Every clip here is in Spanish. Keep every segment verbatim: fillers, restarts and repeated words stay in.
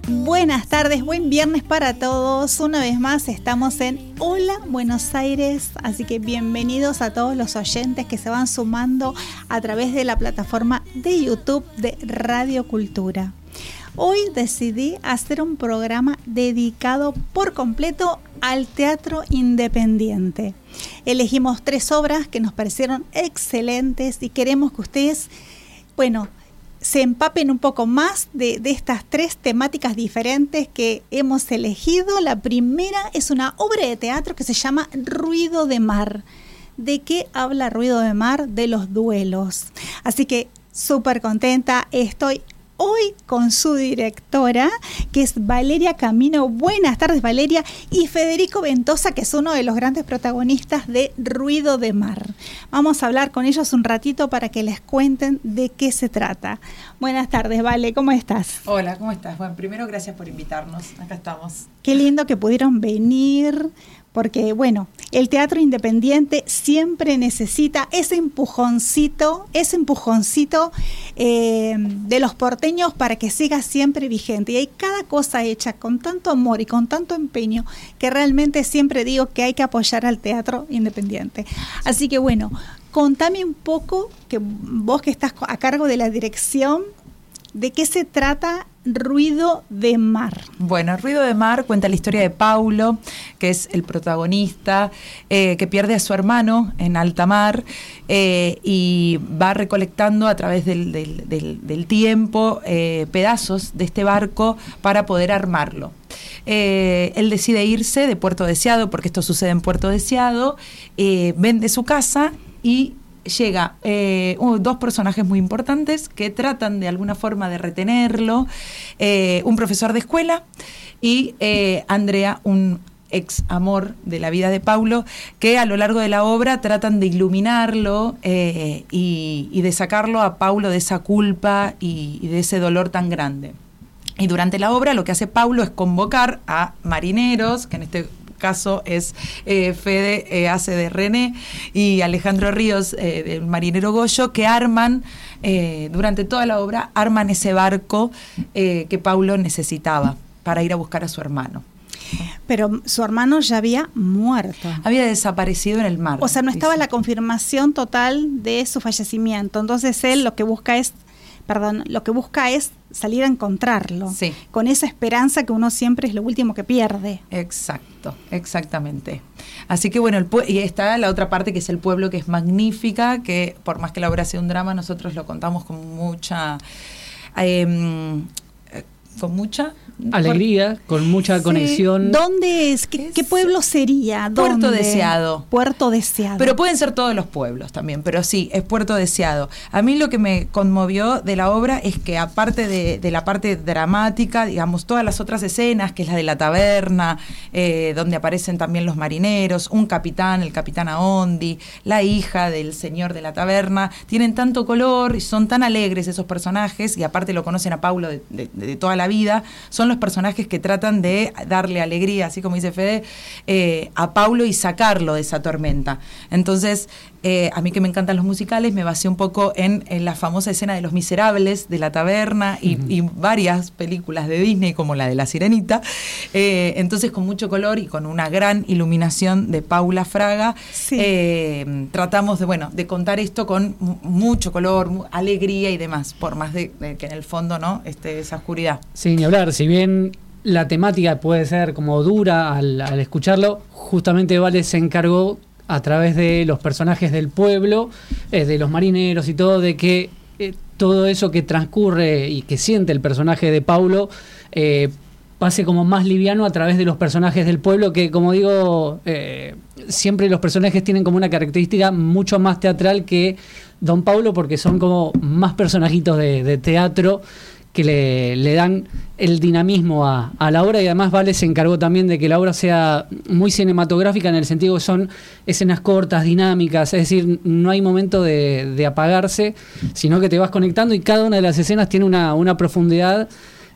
Buenas tardes, buen viernes para todos. Una vez más estamos en Hola Buenos Aires, así que bienvenidos a todos los oyentes que se van sumando a través de la plataforma de YouTube de Radio Cultura. Hoy decidí hacer un programa dedicado por completo al teatro independiente. Elegimos tres obras que nos parecieron excelentes y queremos que ustedes, bueno, se empapen un poco más de, de estas tres temáticas diferentes que hemos elegido. La primera es una obra de teatro que se llama Ruido de Mar. ¿De qué habla Ruido de Mar? De los duelos. Así que súper contenta estoy hoy con su directora, que es Valeria Camino. Buenas tardes, Valeria. Y Federico Ventosa, que es uno de los grandes protagonistas de Ruido de Mar. Vamos a hablar con ellos un ratito para que les cuenten de qué se trata. Buenas tardes, Vale, ¿cómo estás? Hola, ¿cómo estás? Bueno, primero gracias por invitarnos. Acá estamos. Qué lindo que pudieron venir. Porque, bueno, el teatro independiente siempre necesita ese empujoncito, ese empujoncito eh, de los porteños para que siga siempre vigente. Y hay cada cosa hecha con tanto amor y con tanto empeño que realmente siempre digo que hay que apoyar al teatro independiente. Así que, bueno, contame un poco, que vos que estás a cargo de la dirección, ¿de qué se trata Ruido de Mar? Bueno, Ruido de Mar cuenta la historia de Paulo, que es el protagonista, eh, que pierde a su hermano en alta mar eh, y va recolectando a través del, del, del, del tiempo eh, pedazos de este barco para poder armarlo. Eh, él decide irse de Puerto Deseado, porque esto sucede en Puerto Deseado, eh, vende su casa y llega eh, uh, dos personajes muy importantes que tratan de alguna forma de retenerlo, eh, un profesor de escuela y eh, Andrea, un ex amor de la vida de Paulo, que a lo largo de la obra tratan de iluminarlo eh, y, y de sacarlo a Paulo de esa culpa y, y de ese dolor tan grande. Y durante la obra lo que hace Paulo es convocar a marineros, que en este caso es eh, Fede eh, hace de René y Alejandro Ríos eh, del marinero Goyo, que arman eh, durante toda la obra arman ese barco eh, que Paulo necesitaba para ir a buscar a su hermano. Pero su hermano ya había muerto. Había desaparecido en el mar. O sea, no estaba dice. la confirmación total de su fallecimiento. Entonces él lo que busca es, perdón, lo que busca es salir a encontrarlo. Sí. Con esa esperanza que uno siempre es lo último que pierde. Exacto, exactamente. Así que bueno, el pue- y está la otra parte que es el pueblo, que es magnífica, que por más que la obra sea un drama, nosotros lo contamos con mucha... Eh, con mucha... alegría, por, con mucha sí. conexión. ¿Dónde es? ¿Qué, es ¿qué pueblo sería? Puerto ¿Dónde? Deseado. Puerto Deseado. Pero pueden ser todos los pueblos también, pero sí, es Puerto Deseado. A mí lo que me conmovió de la obra es que aparte de, de la parte dramática, digamos, todas las otras escenas, que es la de la taberna, eh, donde aparecen también los marineros, un capitán, el capitán Aondi, la hija del señor de la taberna, tienen tanto color y son tan alegres esos personajes, y aparte lo conocen a Paulo de, de, de toda la vida, son los personajes que tratan de darle alegría, así como dice Fede, eh, a Paulo y sacarlo de esa tormenta. Entonces, eh, a mí que me encantan los musicales, me basé un poco en, en la famosa escena de Los Miserables, de la taberna, y, uh-huh. y varias películas de Disney, como la de La Sirenita. Eh, entonces, con mucho color y con una gran iluminación de Paula Fraga, sí. eh, tratamos de, bueno, de contar esto con m- mucho color, m- alegría y demás, por más de, de que en el fondo no esté esa oscuridad. Sin ni hablar, si bien la temática puede ser como dura al, al escucharlo, justamente Vale se encargó a través de los personajes del pueblo, eh, de los marineros y todo, de que eh, todo eso que transcurre y que siente el personaje de Paulo eh, pase como más liviano a través de los personajes del pueblo, que como digo, eh, siempre los personajes tienen como una característica mucho más teatral que Don Paulo, porque son como más personajitos de, de teatro que le, le dan el dinamismo a, a la obra, y además Vale se encargó también de que la obra sea muy cinematográfica en el sentido que son escenas cortas, dinámicas, es decir, no hay momento de, de apagarse, sino que te vas conectando y cada una de las escenas tiene una, una profundidad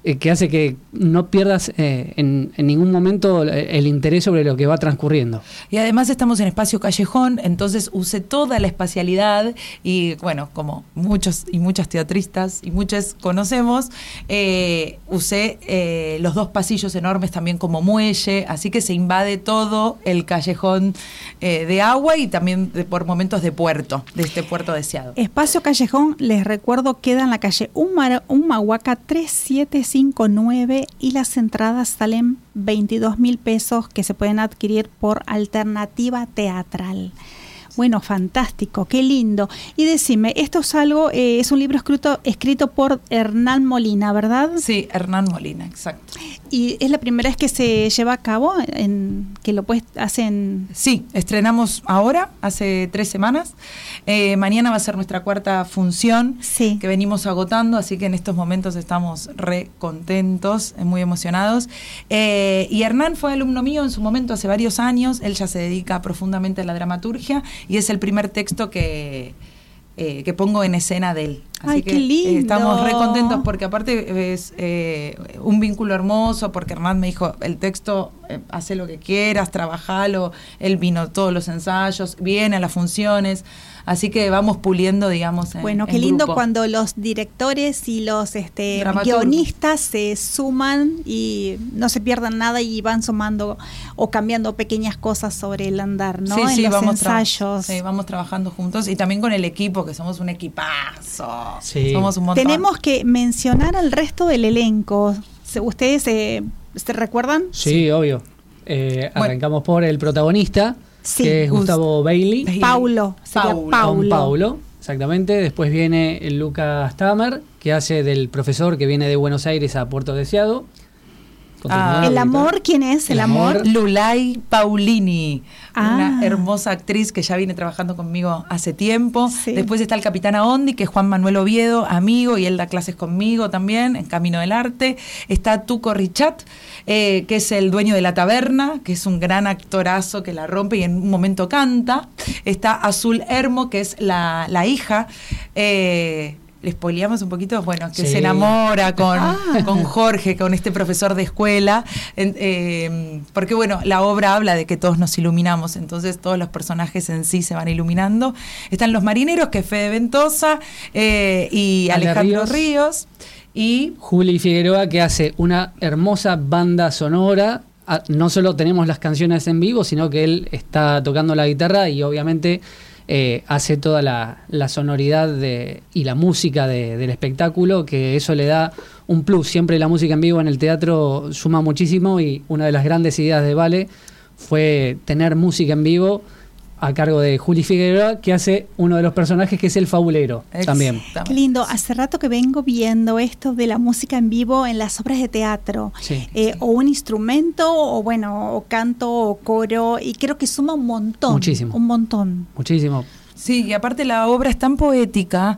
eh, que hace que no pierdas eh, en, en ningún momento el interés sobre lo que va transcurriendo. Y además estamos en espacio callejón, entonces usé toda la espacialidad y bueno, como muchos y muchas teatristas y muchas conocemos, eh, usé eh, los dos pasillos enormes también como muelle, así que se invade todo el callejón eh, de agua y también de, por momentos de puerto, de este puerto deseado. Espacio Callejón, les recuerdo, queda en la calle Humar- Humahuaca tres siete cinco nueve y las entradas salen veintidós mil pesos que se pueden adquirir por alternativa teatral. Bueno, fantástico, qué lindo. Y decime, esto es algo, eh, es un libro escrito, escrito por Hernán Molina, ¿verdad? Sí, Hernán Molina, exacto. ¿Y es la primera vez que se lleva a cabo, en, que lo pues, hacen? Sí, estrenamos ahora, hace tres semanas. Eh, mañana va a ser nuestra cuarta función, Sí. que venimos agotando, así que en estos momentos estamos re contentos, eh, muy emocionados. Eh, y Hernán fue alumno mío en su momento, hace varios años. Él ya se dedica profundamente a la dramaturgia y es el primer texto que, eh, que pongo en escena de él. Así Ay, que qué lindo. eh, estamos re contentos porque aparte es eh, un vínculo hermoso, porque Hernán me dijo, el texto, eh, hace lo que quieras, trabajalo. Él vino a todos los ensayos, viene a las funciones, así que vamos puliendo, digamos, en, Bueno, qué en lindo grupo. cuando los directores y los este, Dramaturgos. guionistas se suman y no se pierdan nada y van sumando o cambiando pequeñas cosas sobre el andar, ¿no? Sí, en sí, los vamos tra- ensayos. sí, vamos trabajando juntos y también con el equipo, que somos un equipazo. Sí. Somos un montón. Tenemos que mencionar al resto del elenco. Se- ¿Ustedes eh, se recuerdan? Sí, obvio. Eh, Bueno. arrancamos por el protagonista, Sí. que es Gustavo Bailey. Bailey. Paulo. Sería Paulo. Paulo. Don Paulo, exactamente. Después viene el Lucas Tamer, que hace del profesor que viene de Buenos Aires a Puerto Deseado. Continúa, Ah, ¿El Víctor. amor quién es? ¿El, El amor? amor. Lulay Paulini, Ah. una hermosa actriz que ya viene trabajando conmigo hace tiempo. Sí. Después está el Capitán Aondi, que es Juan Manuel Oviedo, amigo, y él da clases conmigo también en Camino del Arte. Está Tuco Richat, eh, que es el dueño de la taberna, que es un gran actorazo que la rompe y en un momento canta. Está Azul Hermo, que es la, la hija. Eh, ¿Le spoileamos un poquito? Bueno, que Sí. se enamora con, Ah. con Jorge, con este profesor de escuela, en- eh, porque bueno, la obra habla de que todos nos iluminamos, entonces todos los personajes en sí se van iluminando. Están los marineros, que es Fede Ventosa eh, y Ale Alejandro Ríos. Ríos, y Juli Figueroa, que hace una hermosa banda sonora. Ah, no solo tenemos las canciones en vivo, sino que él está tocando la guitarra y obviamente eh, hace toda la, la sonoridad de, y la música de- del espectáculo, que eso le da un plus. Siempre la música en vivo en el teatro suma muchísimo y una de las grandes ideas de Vale fue tener música en vivo a cargo de Juli Figueroa, que hace uno de los personajes que es el fabulero también. Exactamente. Qué lindo. Hace rato que vengo viendo esto de la música en vivo en las obras de teatro. Sí. Eh, o un instrumento, o bueno, o canto, o coro, y creo que suma un montón. Muchísimo. Un montón. Muchísimo. Sí, y aparte la obra es tan poética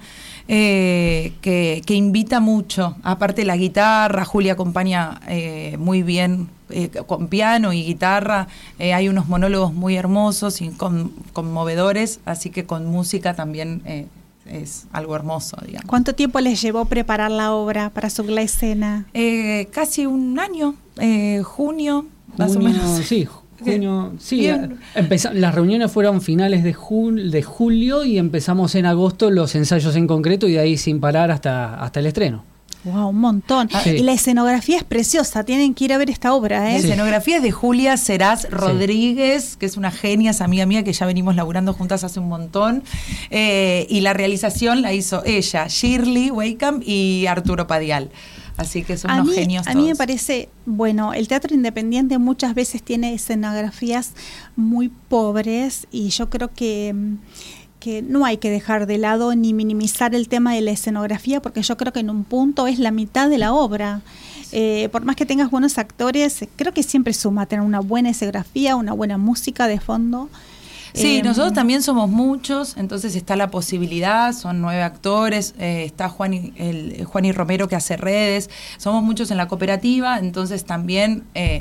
eh, que, que invita mucho. Aparte la guitarra, Julia acompaña eh, muy bien eh, con piano y guitarra. Eh, hay unos monólogos muy hermosos y con- conmovedores, así que con música también eh, es algo hermoso, digamos. ¿Cuánto tiempo les llevó preparar la obra para subir la escena? Eh, casi un año, eh, junio, más o Junio, menos. Sí, junio. Sí, Bien. empeza- las reuniones fueron finales de, jul- de julio y empezamos en agosto los ensayos en concreto y de ahí sin parar hasta, hasta el estreno. Wow, un montón. Sí. Y la escenografía es preciosa. Tienen que ir a ver esta obra, La ¿eh? escenografía es de Julia Serás Rodríguez, que es una genia, es amiga mía que ya venimos laburando juntas hace un montón. Eh, y la realización la hizo ella, Shirley Wakeham y Arturo Padial. Así que son A unos mí, genios a mí me todos. parece, bueno, el teatro independiente muchas veces tiene escenografías muy pobres y yo creo que, mm, que no hay que dejar de lado ni minimizar el tema de la escenografía porque yo creo que en un punto es la mitad de la obra. Eh, por más que tengas buenos actores, creo que siempre suma tener una buena escenografía, una buena música de fondo. Sí, Eh, nosotros también somos muchos, entonces está la posibilidad, son nueve actores, eh, está Juan y, el, Juan y Romero que hace redes, somos muchos en la cooperativa, entonces también eh,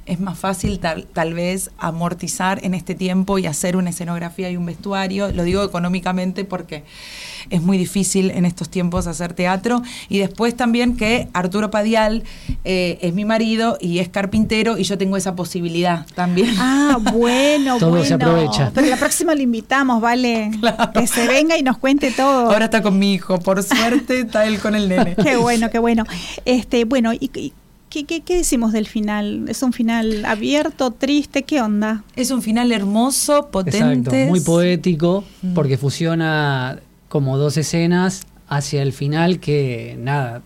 es más fácil tal, tal vez amortizar en este tiempo y hacer una escenografía y un vestuario. Lo digo económicamente porque es muy difícil en estos tiempos hacer teatro. Y después también que Arturo Padial eh, es mi marido y es carpintero y yo tengo esa posibilidad también. Ah, bueno, todo bueno. se aprovecha. Pero la próxima lo invitamos, ¿vale? Claro. Que se venga y nos cuente todo. Ahora está con mi hijo, por suerte está él con el nene. Qué bueno, qué bueno. Este, bueno, y, y ¿Qué, qué, ¿Qué decimos del final? ¿Es un final abierto, triste? ¿Qué onda? Es un final hermoso, potente. Exacto, muy poético, Mm. porque fusiona como dos escenas hacia el final que, nada,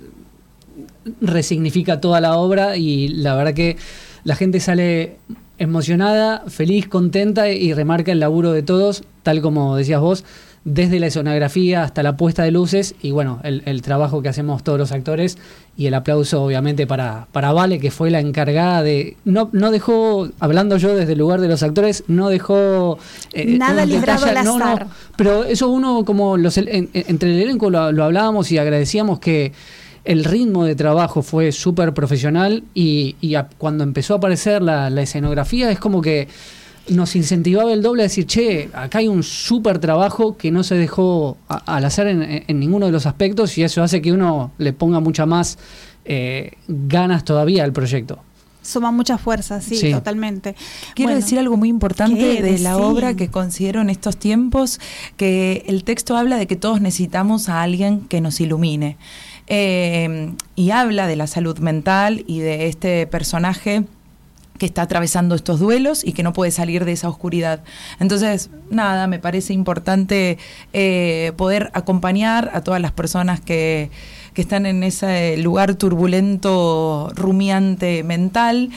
resignifica toda la obra y la verdad que la gente sale emocionada, feliz, contenta y remarca el laburo de todos, tal como decías vos, desde la escenografía hasta la puesta de luces y bueno, el, el trabajo que hacemos todos los actores y el aplauso obviamente para, para Vale, que fue la encargada de... No, no dejó, hablando yo desde el lugar de los actores, no dejó... Eh, Nada librado al no, azar. no, pero eso uno como los en, en, entre el elenco lo, lo hablábamos y agradecíamos que el ritmo de trabajo fue súper profesional y, y a, cuando empezó a aparecer la, la escenografía es como que nos incentivaba el doble a decir, che, acá hay un súper trabajo que no se dejó a, al hacer en, en ninguno de los aspectos y eso hace que uno le ponga mucha más eh, ganas todavía al proyecto. Suma mucha fuerza, sí, Sí. totalmente. Quiero Bueno, decir algo muy importante ¿qué? de la Sí. obra que considero en estos tiempos, que el texto habla de que todos necesitamos a alguien que nos ilumine. Eh, y habla de la salud mental y de este personaje que está atravesando estos duelos y que no puede salir de esa oscuridad. Entonces, nada, me parece importante eh, poder acompañar a todas las personas que, que están en ese lugar turbulento, rumiante mental,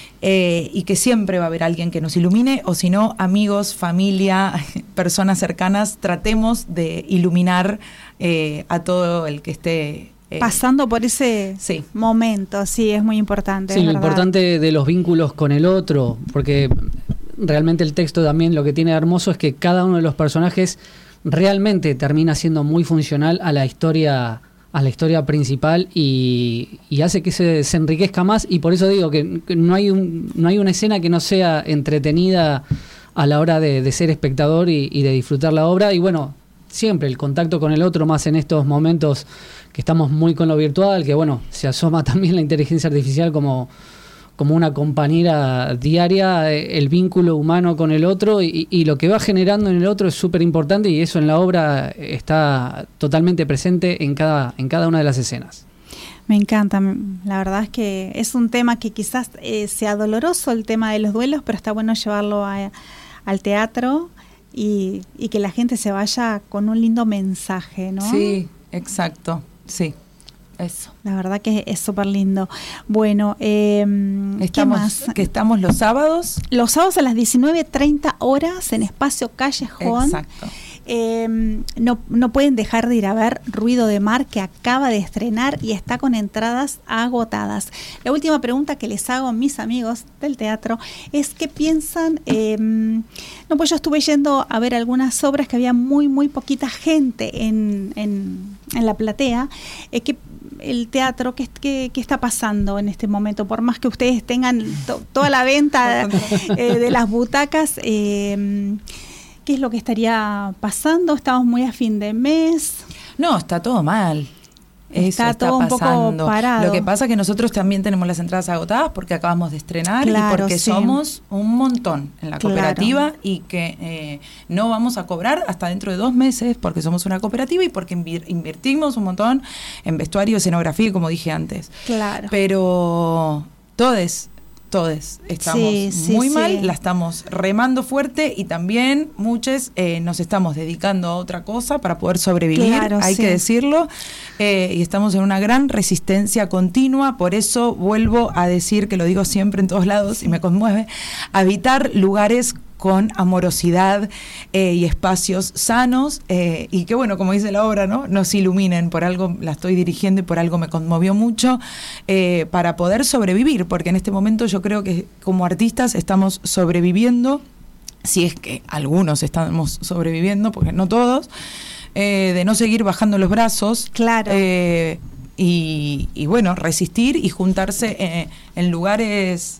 eh, y que siempre va a haber alguien que nos ilumine, o si no, amigos, familia, personas cercanas, tratemos de iluminar eh, a todo el que esté... Eh, pasando por ese sí. momento, sí, es muy importante. Sí, es lo verdad. importante de los vínculos con el otro, porque realmente el texto también lo que tiene de hermoso es que cada uno de los personajes realmente termina siendo muy funcional a la historia, a la historia principal y, y hace que se, se enriquezca más y por eso digo que, que no hay un, no hay una escena que no sea entretenida a la hora de, de ser espectador y, y de disfrutar la obra y bueno, siempre el contacto con el otro más en estos momentos que estamos muy con lo virtual, que bueno, se asoma también la inteligencia artificial como, como una compañera diaria, el vínculo humano con el otro y, y lo que va generando en el otro es súper importante y eso en la obra está totalmente presente en cada, en cada una de las escenas. Me encanta, la verdad es que es un tema que quizás eh, sea doloroso, el tema de los duelos, pero está bueno llevarlo a, al teatro y, y que la gente se vaya con un lindo mensaje, ¿no? Sí, exacto. Sí, eso. La verdad que es súper lindo. Bueno, eh, ¿qué Estamos, más? que estamos los sábados. Los sábados a las diecinueve treinta horas en Espacio Callejón. Exacto. Eh, no, no pueden dejar de ir a ver Ruido de Mar, que acaba de estrenar y está con entradas agotadas. La última pregunta que les hago a mis amigos del teatro es qué piensan. Eh, no, pues yo estuve yendo a ver algunas obras que había muy, muy poquita gente en, en, en la platea. Eh, ¿qué, el teatro, ¿qué, qué, ¿qué está pasando en este momento? Por más que ustedes tengan to, toda la venta eh, de las butacas, eh, ¿qué es lo que estaría pasando? Estamos muy a fin de mes. No, está todo mal. Eso está, está todo pasando. Un poco parado. Lo que pasa es que nosotros también tenemos las entradas agotadas porque acabamos de estrenar claro, y porque sí. somos un montón en la cooperativa claro. y que eh, no vamos a cobrar hasta dentro de dos meses porque somos una cooperativa y porque invir- invertimos un montón en vestuario, escenografía, como dije antes. Claro. Pero todes, todes estamos sí, sí, muy sí. mal, la estamos remando fuerte y también muchos eh, nos estamos dedicando a otra cosa para poder sobrevivir, claro, hay sí. que decirlo, eh, y estamos en una gran resistencia continua, por eso vuelvo a decir, que lo digo siempre en todos lados y me conmueve, habitar lugares con amorosidad eh, y espacios sanos eh, y que bueno, como dice la obra, ¿no? Nos iluminen, por algo la estoy dirigiendo y por algo me conmovió mucho eh, para poder sobrevivir, porque en este momento yo creo que como artistas estamos sobreviviendo, si es que algunos estamos sobreviviendo, porque no todos, eh, de no seguir bajando los brazos, claro. eh, y, y bueno, resistir y juntarse eh, en lugares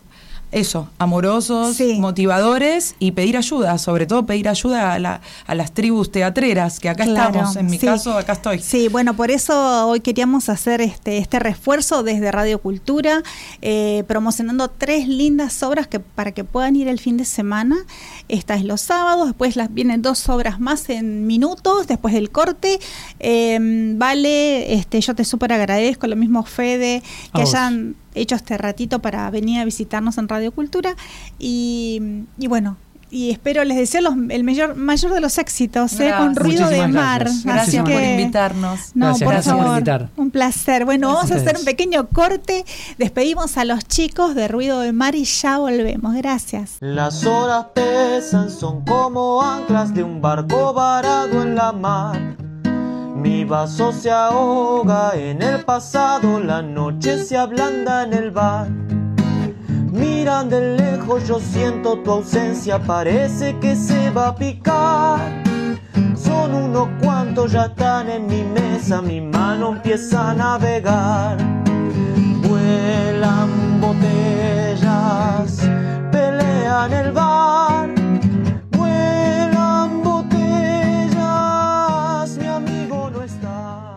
eso, amorosos, Sí. motivadores y pedir ayuda, sobre todo pedir ayuda a, la, a las tribus teatreras, que acá Claro, estamos, en mi sí. caso, acá estoy. Sí, bueno, por eso hoy queríamos hacer este, este refuerzo desde Radio Cultura, eh, promocionando tres lindas obras que para que puedan ir el fin de semana. Esta es los sábados, después las, vienen dos obras más en minutos, después del corte. Eh, vale, este, yo te súper agradezco, lo mismo Fede, que A vos. hayan hecho este ratito para venir a visitarnos en Radio Cultura. Y, y bueno, y espero, les deseo los, el mayor, mayor de los éxitos, eh, Gracias. con Ruido de Muchísimas Mar. gracias. Gracias Así por que- invitarnos. No, Gracias, por gracias por favor, invitar. un placer. Bueno, Gracias vamos a a hacer ustedes. un pequeño corte, despedimos a los chicos de Ruido de Mar y ya volvemos. Gracias. Las horas pesan, son como anclas de un barco varado en la mar. Mi vaso se ahoga en el pasado, la noche se ablanda en el bar. Miran de lejos, yo siento tu ausencia, parece que se va a picar. Son unos cuantos, ya están en mi mesa, mi mano empieza a navegar. Vuelan botellas, pelean el bar. Vuelan botellas, mi amigo no está.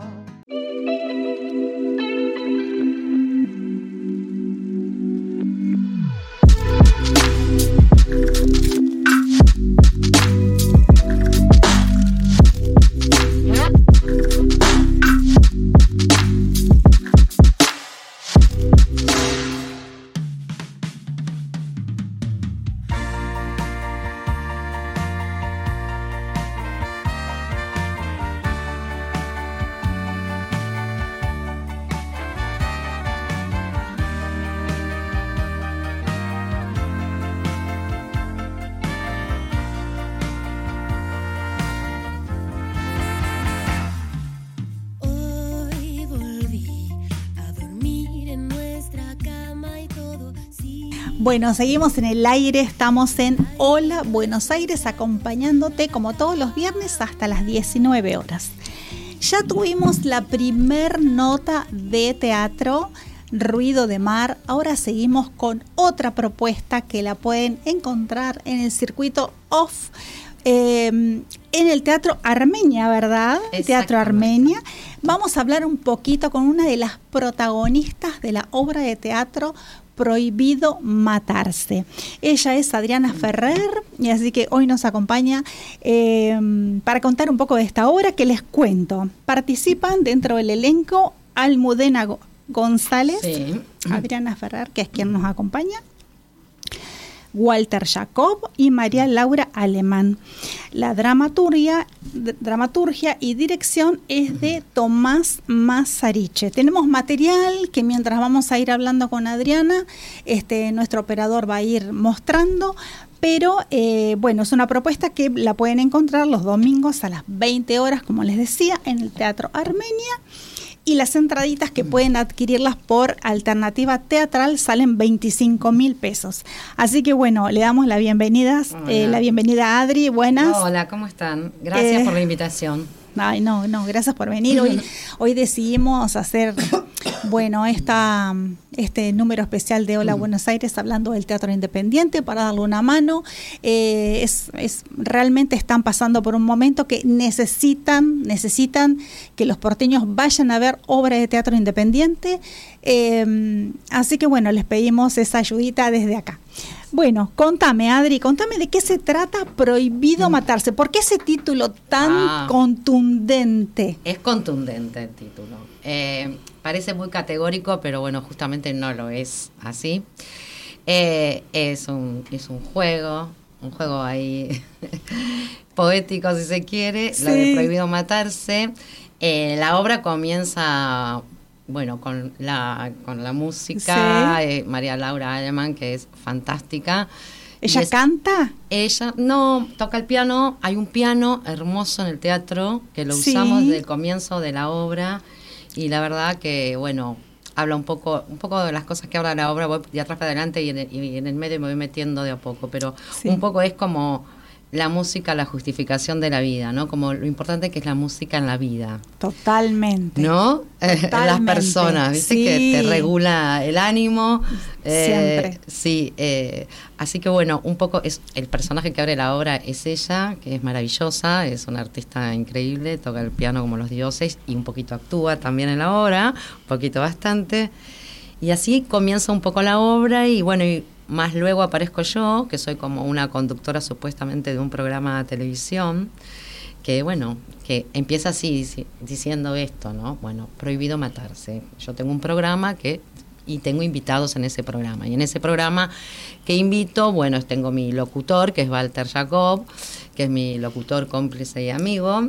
Hoy volví a dormir en nuestra cama y todo sigue. Bueno, seguimos en el aire, estamos en Hola Buenos Aires acompañándote como todos los viernes hasta las diecinueve horas. Ya tuvimos la primer nota de teatro, Ruido de Mar. Ahora seguimos con otra propuesta que la pueden encontrar en el circuito off, eh, en el Teatro Armenia, ¿verdad? Teatro Armenia. Vamos a hablar un poquito con una de las protagonistas de la obra de teatro Prohibido Matarse. Ella es Adriana Ferrer y así que hoy nos acompaña eh, para contar un poco de esta obra que les cuento. Participan dentro del elenco Almudena Go- González, Sí. Adriana Ferrer, que es quien nos acompaña, Walter Jacob y María Laura Alemán. La dramaturgia, d- dramaturgia y dirección es de Tomás Mazzariche. Tenemos material que mientras vamos a ir hablando con Adriana, este, nuestro operador va a ir mostrando, pero eh, bueno, es una propuesta que la pueden encontrar los domingos a las veinte horas, como les decía, en el Teatro Armenia. Y las entraditas que pueden adquirirlas por alternativa teatral salen veinticinco mil pesos. Así que bueno, le damos la bienvenida, eh, la bienvenida a Adri. Buenas. Hola, ¿cómo están? Gracias Eh, por la invitación. Ay, no, no, gracias por venir. Hoy, hoy decidimos hacer, bueno, esta, este número especial de Hola Buenos Aires hablando del teatro independiente para darle una mano. Eh, es, es realmente están pasando por un momento que necesitan, necesitan que los porteños vayan a ver obra de teatro independiente. Eh, así que bueno, les pedimos esa ayudita desde acá. Bueno, contame, Adri, contame de qué se trata Prohibido Matarse. ¿Por qué ese título tan Ah. contundente? Es contundente el título. Eh, parece muy categórico, pero bueno, justamente no lo es así. Eh, es, un, es un juego, un juego ahí poético si se quiere, Sí. lo de Prohibido Matarse. Eh, la obra comienza, bueno, con la, con la música, Sí. eh, María Laura Alemán, que es fantástica. ¿Ella Y es- canta? Ella no toca el piano, hay un piano hermoso en el teatro que lo Sí. usamos desde el comienzo de la obra y la verdad que bueno, habla un poco un poco de las cosas que habla la obra, voy de atrás para adelante y en el, y en el medio me voy metiendo de a poco, pero Sí. un poco es como la música, la justificación de la vida, ¿no? Como lo importante que es la música en la vida. Totalmente. ¿No? Totalmente. Las personas, ¿viste? Sí. Que te regula el ánimo. Siempre. Eh, sí, eh, así que bueno, un poco es el personaje que abre la obra es ella, que es maravillosa, es una artista increíble, toca el piano como los dioses y un poquito actúa también en la obra, un poquito bastante. Y así comienza un poco la obra y bueno, y más luego aparezco yo, que soy como una conductora supuestamente de un programa de televisión, que bueno, que empieza así dici- diciendo esto, ¿no? Bueno, prohibido matarse. Yo tengo un programa que y tengo invitados en ese programa. Y en ese programa que invito, bueno, tengo mi locutor, que es Walter Jacob, que es mi locutor, cómplice y amigo,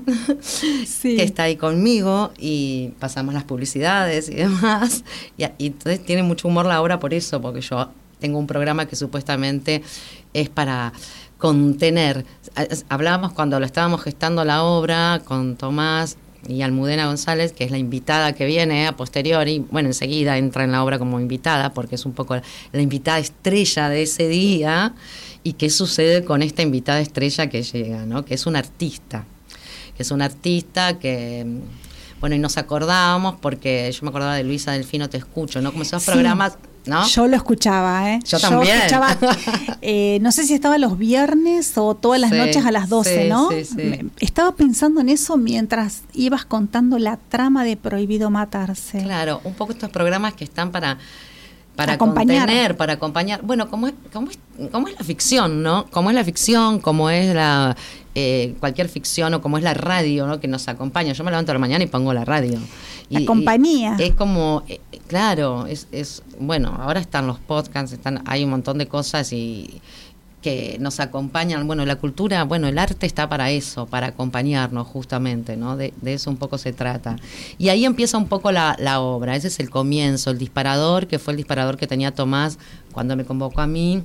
Sí. que está ahí conmigo y pasamos las publicidades y demás. Y, y entonces tiene mucho humor la obra por eso, porque yo tengo un programa que supuestamente es para contener. Hablábamos cuando lo estábamos gestando la obra con Tomás y Almudena González, que es la invitada que viene a posteriori, bueno, enseguida entra en la obra como invitada, porque es un poco la, la invitada estrella de ese día, y qué sucede con esta invitada estrella que llega, ¿no? Que es un artista, que es un artista que... Bueno, y nos acordábamos, porque yo me acordaba de Luisa Delfino Te Escucho, ¿no? Como esos Sí. programas, ¿no? Yo lo escuchaba, ¿eh? Yo también. escuchaba, eh, no sé si estaba los viernes o todas las Sí, noches a las doce, sí, ¿no? sí, sí. Me- Estaba pensando en eso mientras ibas contando la trama de Prohibido Matarse. Claro, un poco estos programas que están para para Acompañar. contener, para acompañar. Bueno, como es, como es, como es la ficción, ¿no? Como es la ficción, como es la eh, cualquier ficción o como es la radio, ¿no? Que nos acompaña. Yo me levanto a la mañana y pongo la radio. La Y- compañía. y es como, eh, claro, es, es bueno. Ahora están los podcasts, están, hay un montón de cosas y que nos acompañan. Bueno, la cultura, bueno, el arte está para eso, para acompañarnos justamente, ¿no? De, de eso un poco se trata. Y ahí empieza un poco la, la obra, ese es el comienzo, el disparador, que fue el disparador que tenía Tomás cuando me convocó a mí.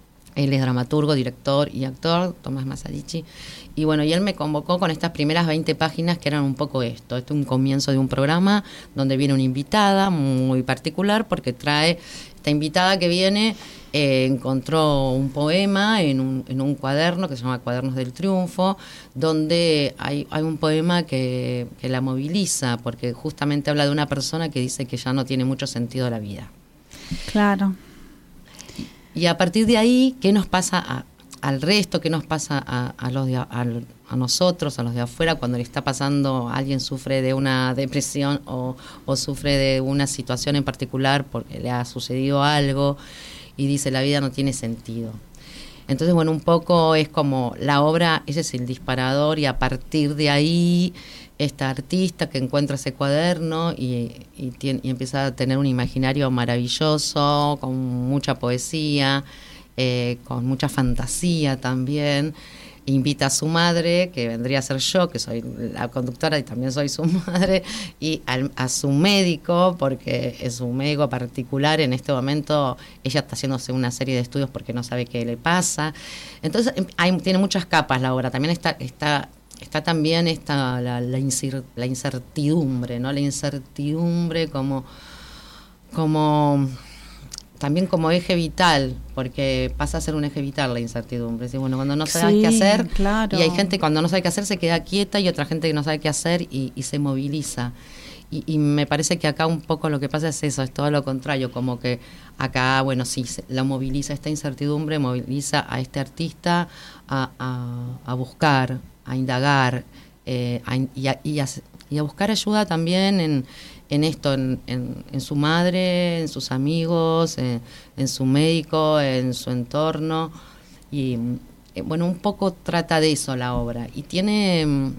Él es dramaturgo, director y actor, Tomás Masadichi. Y bueno, y él me convocó con estas primeras veinte páginas que eran un poco esto. Esto es un comienzo de un programa donde viene una invitada muy particular porque trae, esta invitada que viene eh, encontró un poema en un, en un cuaderno que se llama Cuadernos del Triunfo, donde hay, hay un poema que, que la moviliza porque justamente habla de una persona que dice que ya no tiene mucho sentido la vida. Claro. Y a partir de ahí, ¿qué nos pasa a, al resto? ¿Qué nos pasa a, a, los de, a, a nosotros, a los de afuera, cuando le está pasando, alguien sufre de una depresión o, o sufre de una situación en particular porque le ha sucedido algo y dice la vida no tiene sentido? Entonces, bueno, un poco es como la obra, ese es el disparador y a partir de ahí esta artista que encuentra ese cuaderno y, y, tiene, y empieza a tener un imaginario maravilloso, con mucha poesía, eh, con mucha fantasía también. Invita a su madre, que vendría a ser yo, que soy la conductora y también soy su madre, y al, a su médico, porque es un médico particular. En este momento ella está haciéndose una serie de estudios porque no sabe qué le pasa. Entonces hay, tiene muchas capas la obra. También está... está Está también esta, la, la, incir, la incertidumbre, ¿no? La incertidumbre como, como también como eje vital, porque pasa a ser un eje vital la incertidumbre. ¿Sí? Bueno, cuando no sabes Sí, qué hacer, claro. y hay gente cuando no sabe qué hacer se queda quieta y otra gente que no sabe qué hacer y, y se moviliza. Y, y me parece que acá un poco lo que pasa es eso, es todo lo contrario, como que acá, bueno, sí, se, la moviliza esta incertidumbre, moviliza a este artista a, a, a buscar, a indagar eh, a, y, a, y, a, y a buscar ayuda también en, en esto, en, en, en su madre, en sus amigos, en, en su médico, en su entorno. Y eh, bueno, un poco trata de eso la obra. Y tiene,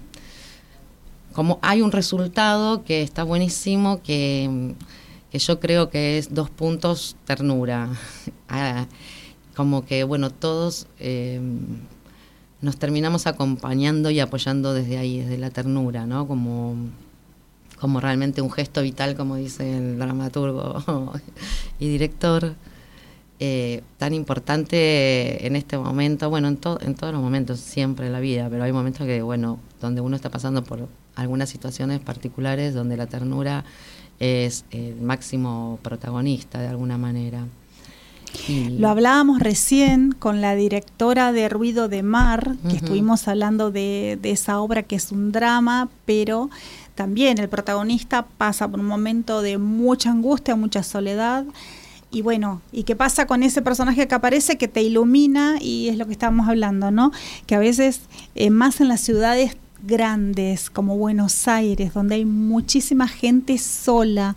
como hay un resultado que está buenísimo, que, que yo creo que es dos puntos ternura. ah, como que, bueno, todos... Eh, nos terminamos acompañando y apoyando desde ahí, desde la ternura, ¿no? Como, como realmente un gesto vital, como dice el dramaturgo y director, eh, tan importante en este momento, bueno, en, to, en todos los momentos, siempre en la vida, pero hay momentos que, bueno, donde uno está pasando por algunas situaciones particulares donde la ternura es el máximo protagonista de alguna manera. Y- Lo hablábamos recién con la directora de Ruido de Mar, que Ujú. estuvimos hablando de, de esa obra que es un drama, pero también el protagonista pasa por un momento de mucha angustia, mucha soledad. Y bueno, ¿y qué pasa con ese personaje que aparece, que te ilumina? Y es lo que estábamos hablando, ¿no? Que a veces, eh, más en las ciudades grandes como Buenos Aires, donde hay muchísima gente sola,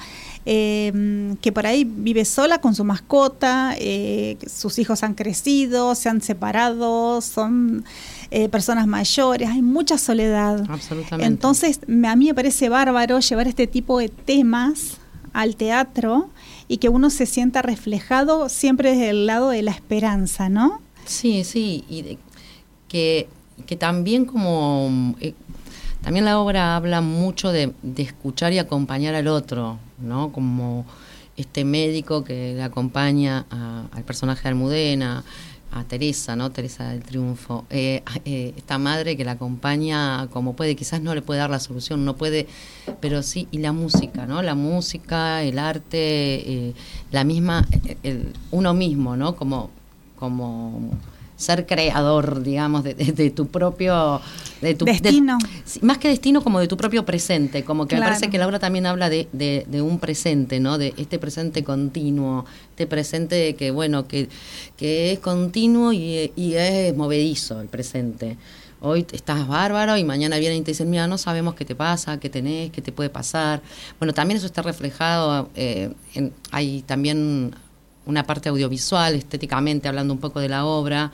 eh, que por ahí vive sola con su mascota, eh, sus hijos han crecido, se han separado, son eh, personas mayores, hay mucha soledad. Absolutamente. Entonces, me- a mí me parece bárbaro llevar este tipo de temas al teatro y que uno se sienta reflejado siempre desde el lado de la esperanza, ¿no? Sí, sí, y de- que, que también como... eh, también la obra habla mucho de, de escuchar y acompañar al otro, ¿no? Como este médico que le acompaña a- al personaje de Almudena, a Teresa, ¿no? Teresa del Triunfo. Eh, eh, esta madre que la acompaña como puede, quizás no le puede dar la solución, no puede, pero sí, y la música, ¿no? La música, el arte, eh, la misma, el, uno mismo, ¿no? Como, como ser creador, digamos, de, de, de tu propio... De tu, Destino. de- sí, más que destino, como de tu propio presente, como que Claro. me parece que la obra también habla de, de, de un presente, ¿no? De este presente continuo, este presente que, bueno, que, que es continuo y, y es movedizo el presente. Hoy estás bárbaro y mañana vienen y te dicen, mira, no sabemos qué te pasa, qué tenés, qué te puede pasar. Bueno, también eso está reflejado, eh, en, hay también una parte audiovisual, estéticamente hablando un poco de la obra.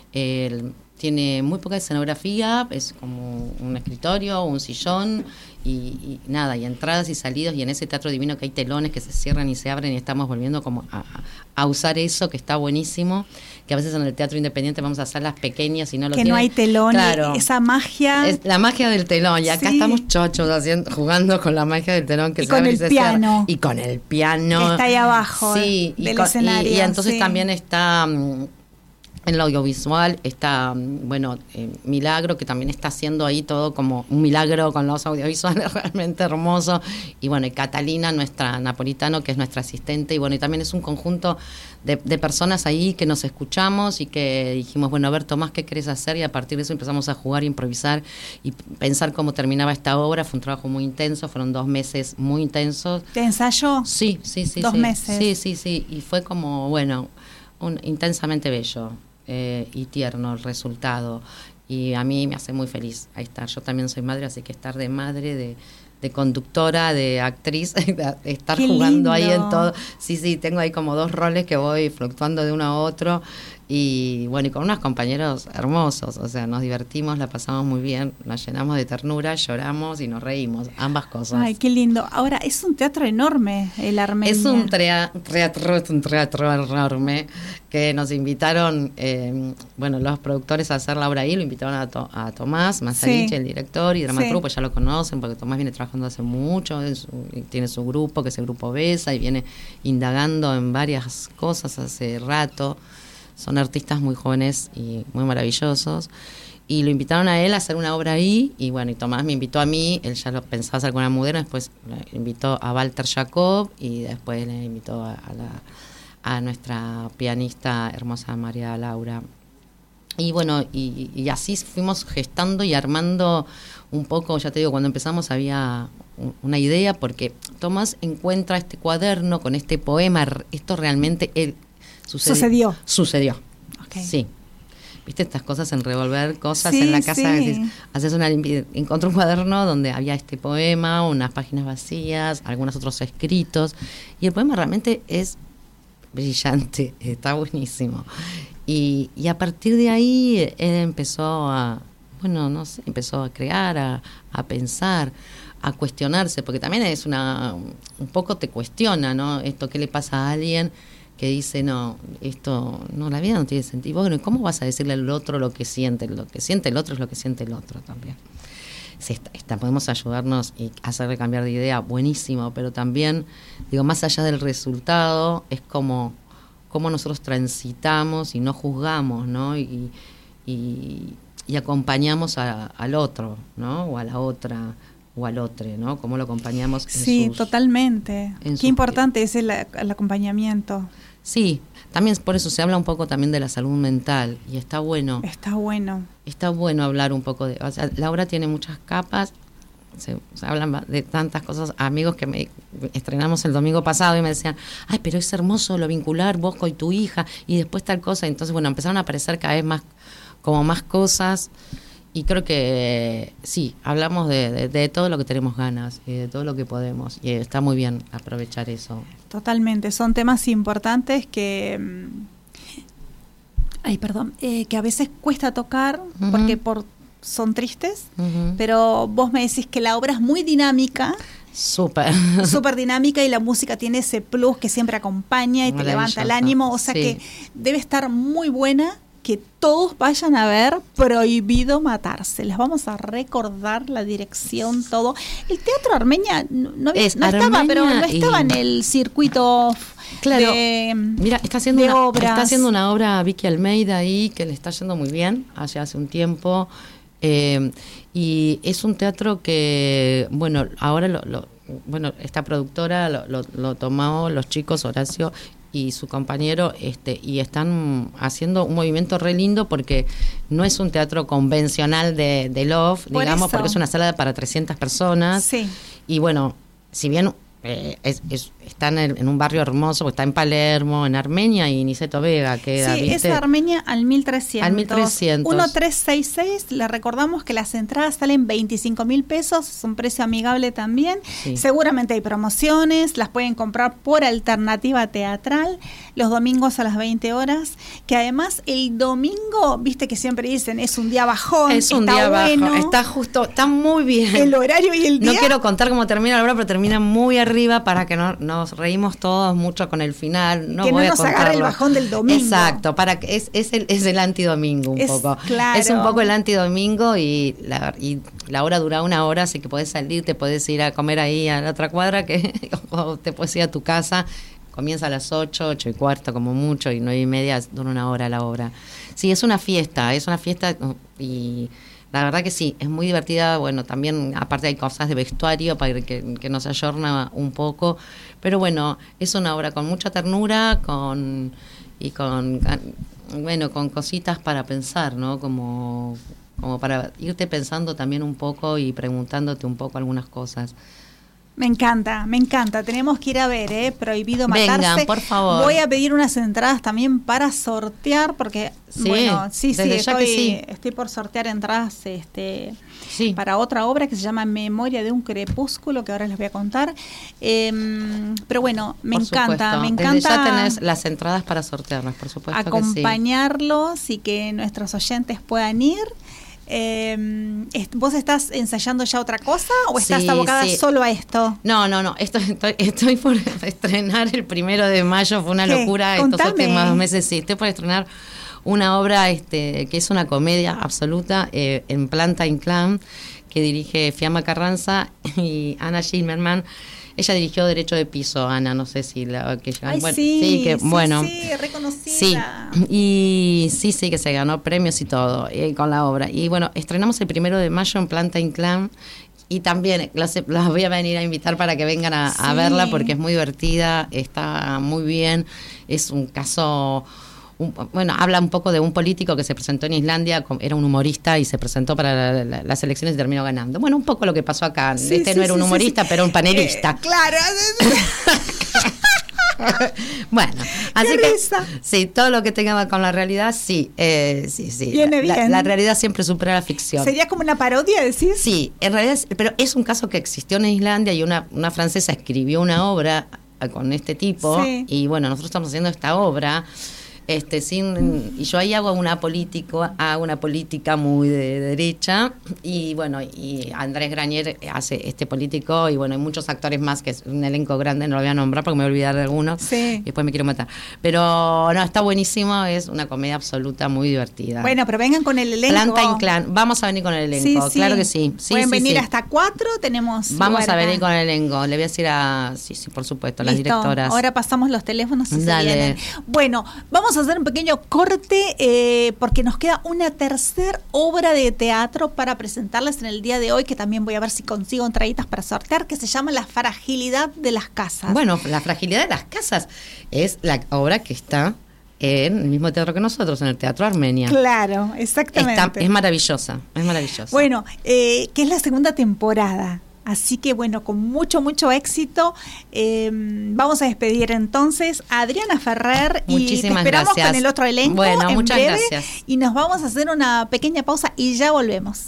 El, tiene muy poca escenografía, es como un escritorio, un sillón y, y nada, y entradas y salidas, y en ese teatro divino que hay telones que se cierran y se abren y estamos volviendo como a, a usar eso que está buenísimo, que a veces en el teatro independiente vamos a salas pequeñas y no lo Que tienen. no hay telón, Claro. esa magia. Es la magia del telón, y acá Sí. estamos chochos haciendo, jugando con la magia del telón que Y se con abre el y se piano. cierra. Y con el piano. Que está ahí abajo Sí, y, del con- y- escenario, y entonces sí. también está mm, en lo audiovisual, está, mm, bueno, eh, Milagro, que también está haciendo ahí todo como un milagro con los audiovisuales realmente hermoso. Y bueno, y Catalina, nuestra Napolitano, que es nuestra asistente. Y bueno, y también es un conjunto de, de personas ahí que nos escuchamos y que dijimos, bueno, a ver, Tomás, ¿qué querés hacer? Y a partir de eso empezamos a jugar, improvisar y pensar cómo terminaba esta obra. Fue un trabajo muy intenso, fueron dos meses muy intensos. ¿Te ensayó? Sí, sí, sí. Dos sí. meses. Sí, sí, sí. Y fue como, bueno, un, intensamente bello eh, y tierno el resultado. Y a mí me hace muy feliz ahí estar. Yo también soy madre, así que estar de madre, de, de conductora, de actriz, de estar Qué jugando ahí lindo. en todo. Sí, sí, tengo ahí como dos roles que voy fluctuando de uno a otro. Y bueno, y con unos compañeros hermosos, o sea, nos divertimos, la pasamos muy bien, nos llenamos de ternura, lloramos y nos reímos, ambas cosas. Ay, qué lindo. Ahora, es un teatro enorme, el Armenia. Es un trea- teatro, es un teatro enorme que nos invitaron, eh, bueno, los productores a hacer la obra ahí, lo invitaron a, to- a Tomás Mazzaliche, Sí. el director y dramaturgo, Sí. pues ya lo conocen porque Tomás viene trabajando hace mucho, en su- y tiene su grupo, que es el Grupo Besa, y viene indagando en varias cosas hace rato. Son artistas muy jóvenes y muy maravillosos. Y lo invitaron a él a hacer una obra ahí. Y bueno, y Tomás me invitó a mí. Él ya lo pensaba hacer con Almudena. Después le invitó a Walter Jacob. Y después le invitó a, a, la, a nuestra pianista hermosa María Laura. Y bueno, y, y así fuimos gestando y armando un poco. Ya te digo, cuando empezamos había un- una idea. Porque Tomás encuentra este cuaderno con este poema. Esto realmente él Sucedió. Sucedió. Ok. Sí. ¿Viste estas cosas en revolver cosas Sí, en la casa? sí. Decís, haces una limpieza. Encontré un cuaderno donde había este poema, unas páginas vacías, algunos otros escritos. Y el poema realmente es brillante, está buenísimo. Y, y a partir de ahí él empezó a, bueno, no sé, empezó a crear, a, a pensar, a cuestionarse, porque también es una, un poco te cuestiona, ¿no? Esto, ¿qué le pasa a alguien que dice, no, esto, no, la vida no tiene sentido? Bueno, ¿y cómo vas a decirle al otro lo que siente? Lo que siente el otro es lo que siente el otro también. Sí, está, está, podemos ayudarnos y hacerle cambiar de idea, buenísimo, pero también, digo, más allá del resultado, es como, como nosotros transitamos y no juzgamos, ¿no? Y, y, y acompañamos a, al otro, ¿no? O a la otra, o al otro, ¿no? Cómo lo acompañamos en Sí, sus, totalmente. en Qué sus- importante es el, el acompañamiento. sí, también por eso se habla un poco también de la salud mental y está bueno. Está bueno. Está bueno hablar un poco de... O sea, la obra tiene muchas capas, se, se hablan de tantas cosas. Amigos que me estrenamos el domingo pasado y me decían, ay, pero es hermoso lo vincular vos con tu hija y después tal cosa. Entonces, bueno, empezaron a aparecer cada vez más, como más cosas. Y creo que sí, hablamos de, de, de todo lo que tenemos ganas y de todo lo que podemos. Y está muy bien aprovechar eso. Totalmente, son temas importantes que... Ay, perdón, eh, que a veces cuesta tocar uh-huh. porque por, son tristes, uh-huh. pero vos me decís que la obra es muy dinámica. Súper. Súper dinámica y la música tiene ese plus que siempre acompaña y te levanta el ánimo. O sea sí. que debe estar muy buena, que todos vayan a ver Prohibido Matarse. Les vamos a recordar la dirección, todo. El Teatro Armenia no, no, es no Armenia estaba, pero no estaba y... en el circuito claro. de Mira, está haciendo, de una, obras. está haciendo una obra Vicky Almeida ahí que le está yendo muy bien, allá hace un tiempo. Eh, y es un teatro que, bueno, ahora lo, lo bueno, esta productora lo, lo, lo tomó los chicos, Horacio y su compañero, este, y están haciendo un movimiento re lindo porque no es un teatro convencional de, de Love, Por digamos, eso. porque es una sala para trescientas personas. Sí. Y bueno, si bien eh, es, es, está en, el, en un barrio hermoso, está en Palermo, en Armenia y Niceto Vega queda, Sí, ¿viste? es Armenia al mil trescientos. Al mil trescientos. mil trescientos sesenta y seis, le recordamos que las entradas salen veinticinco mil pesos, es un precio amigable también. Sí. Seguramente hay promociones, las pueden comprar por alternativa teatral, los domingos a las veinte horas, que además el domingo, viste que siempre dicen, es un día bajón, Es un está día bueno, bajo, está justo, está muy bien. el horario y el día. No quiero contar cómo termina la obra, pero termina muy arriba para que no, nos reímos todos mucho con el final. No que no voy nos a agarre el contarlo. bajón del domingo. Exacto, para que es, es el es el antidomingo un Es, poco. claro. Es un poco el antidomingo y la, y la hora dura una hora, así que podés salir, te podés ir a comer ahí a la otra cuadra que o te puedes ir a tu casa. Comienza a las ocho, ocho y cuarto como mucho, y nueve y media dura una hora la obra. Sí, es una fiesta, es una fiesta y la verdad que sí, es muy divertida. Bueno, también aparte hay cosas de vestuario para que, que nos ayorna un poco, pero bueno, es una obra con mucha ternura, con y con bueno, con cositas para pensar, ¿no? Como, como para irte pensando también un poco y preguntándote un poco algunas cosas. Me encanta, me encanta. Tenemos que ir a ver, ¿eh? Prohibido Matarse. Vengan, por favor. Voy a pedir unas entradas también para sortear, porque, sí, bueno, sí, sí, desde ya estoy, que sí. estoy por sortear entradas este, sí. para otra obra que se llama Memoria de un Crepúsculo, que ahora les voy a contar. Eh, pero bueno, me por encanta, supuesto. me encanta. Desde ya tenés las entradas para sortearlas, por supuesto. Acompañarlos que sí. y que nuestros oyentes puedan ir. Eh, ¿Vos estás ensayando ya otra cosa o estás sí, abocada sí. solo a esto? No, no, no. Estoy, estoy, estoy por estrenar el primero de mayo. Fue una ¿Qué? locura Contame. estos últimos dos meses. Sí, estoy por estrenar una obra este, que es una comedia absoluta eh, en Planta Inclán, que dirige Fiamma Carranza y Ana Zimmerman. Ella dirigió Derecho de Piso, Ana, no sé si la que Ay, bueno, sí, sí, que sí, bueno, sí, reconocida. sí, y sí, sí que se ganó premios y todo eh, con la obra. Y bueno, estrenamos el primero de mayo en Planta Inclán y también las, las voy a venir a invitar para que vengan a, sí. a verla porque es muy divertida, está muy bien, es un caso. Un, bueno, habla un poco de un político que se presentó en Islandia, era un humorista y se presentó para la, la, las elecciones y terminó ganando. Bueno, un poco lo que pasó acá. Sí, este sí, no era sí, un humorista, sí, sí. pero un panelista. Eh, claro. Bueno, así Qué que risa. sí, todo lo que tenga con la realidad, sí, eh, sí, sí. Viene la, bien. La, la realidad siempre supera la ficción. ¿Sería como una parodia, decís? Sí, en realidad, es, pero es un caso que existió en Islandia y una, una francesa escribió una obra con este tipo Sí. y bueno, nosotros estamos haciendo esta obra. Este, sin, y yo ahí hago una político, hago una política muy de, de derecha y bueno, y Andrés Granier hace este político y bueno, hay muchos actores más que es un elenco grande, no lo voy a nombrar porque me voy a olvidar de algunos Sí. y después me quiero matar, pero no, está buenísimo, es una comedia absoluta muy divertida. Bueno, pero vengan con el elenco. Planta Inclán, vamos a venir con el elenco, Sí, sí. claro que sí, sí Pueden sí, venir sí. hasta cuatro, tenemos Vamos lugar a acá. venir con el elenco, le voy a decir a, sí, sí, por supuesto, las Listo. directoras. Ahora pasamos los teléfonos y se Dale. vienen. Bueno, vamos vamos a hacer un pequeño corte eh, porque nos queda una tercera obra de teatro para presentarles en el día de hoy, que también voy a ver si consigo entraditas para sortear, que se llama La fragilidad de las casas. Bueno, La fragilidad de las casas es la obra que está en el mismo teatro que nosotros, en el Teatro Armenia. Claro, exactamente. Está, es maravillosa, es maravillosa. Bueno, eh, que es la segunda temporada. Así que bueno, con mucho, mucho éxito. Eh, vamos a despedir entonces a Adriana Ferrer. Muchísimas y te esperamos gracias. con el otro elenco. Bueno, en muchas breve, gracias. Y nos vamos a hacer una pequeña pausa y ya volvemos.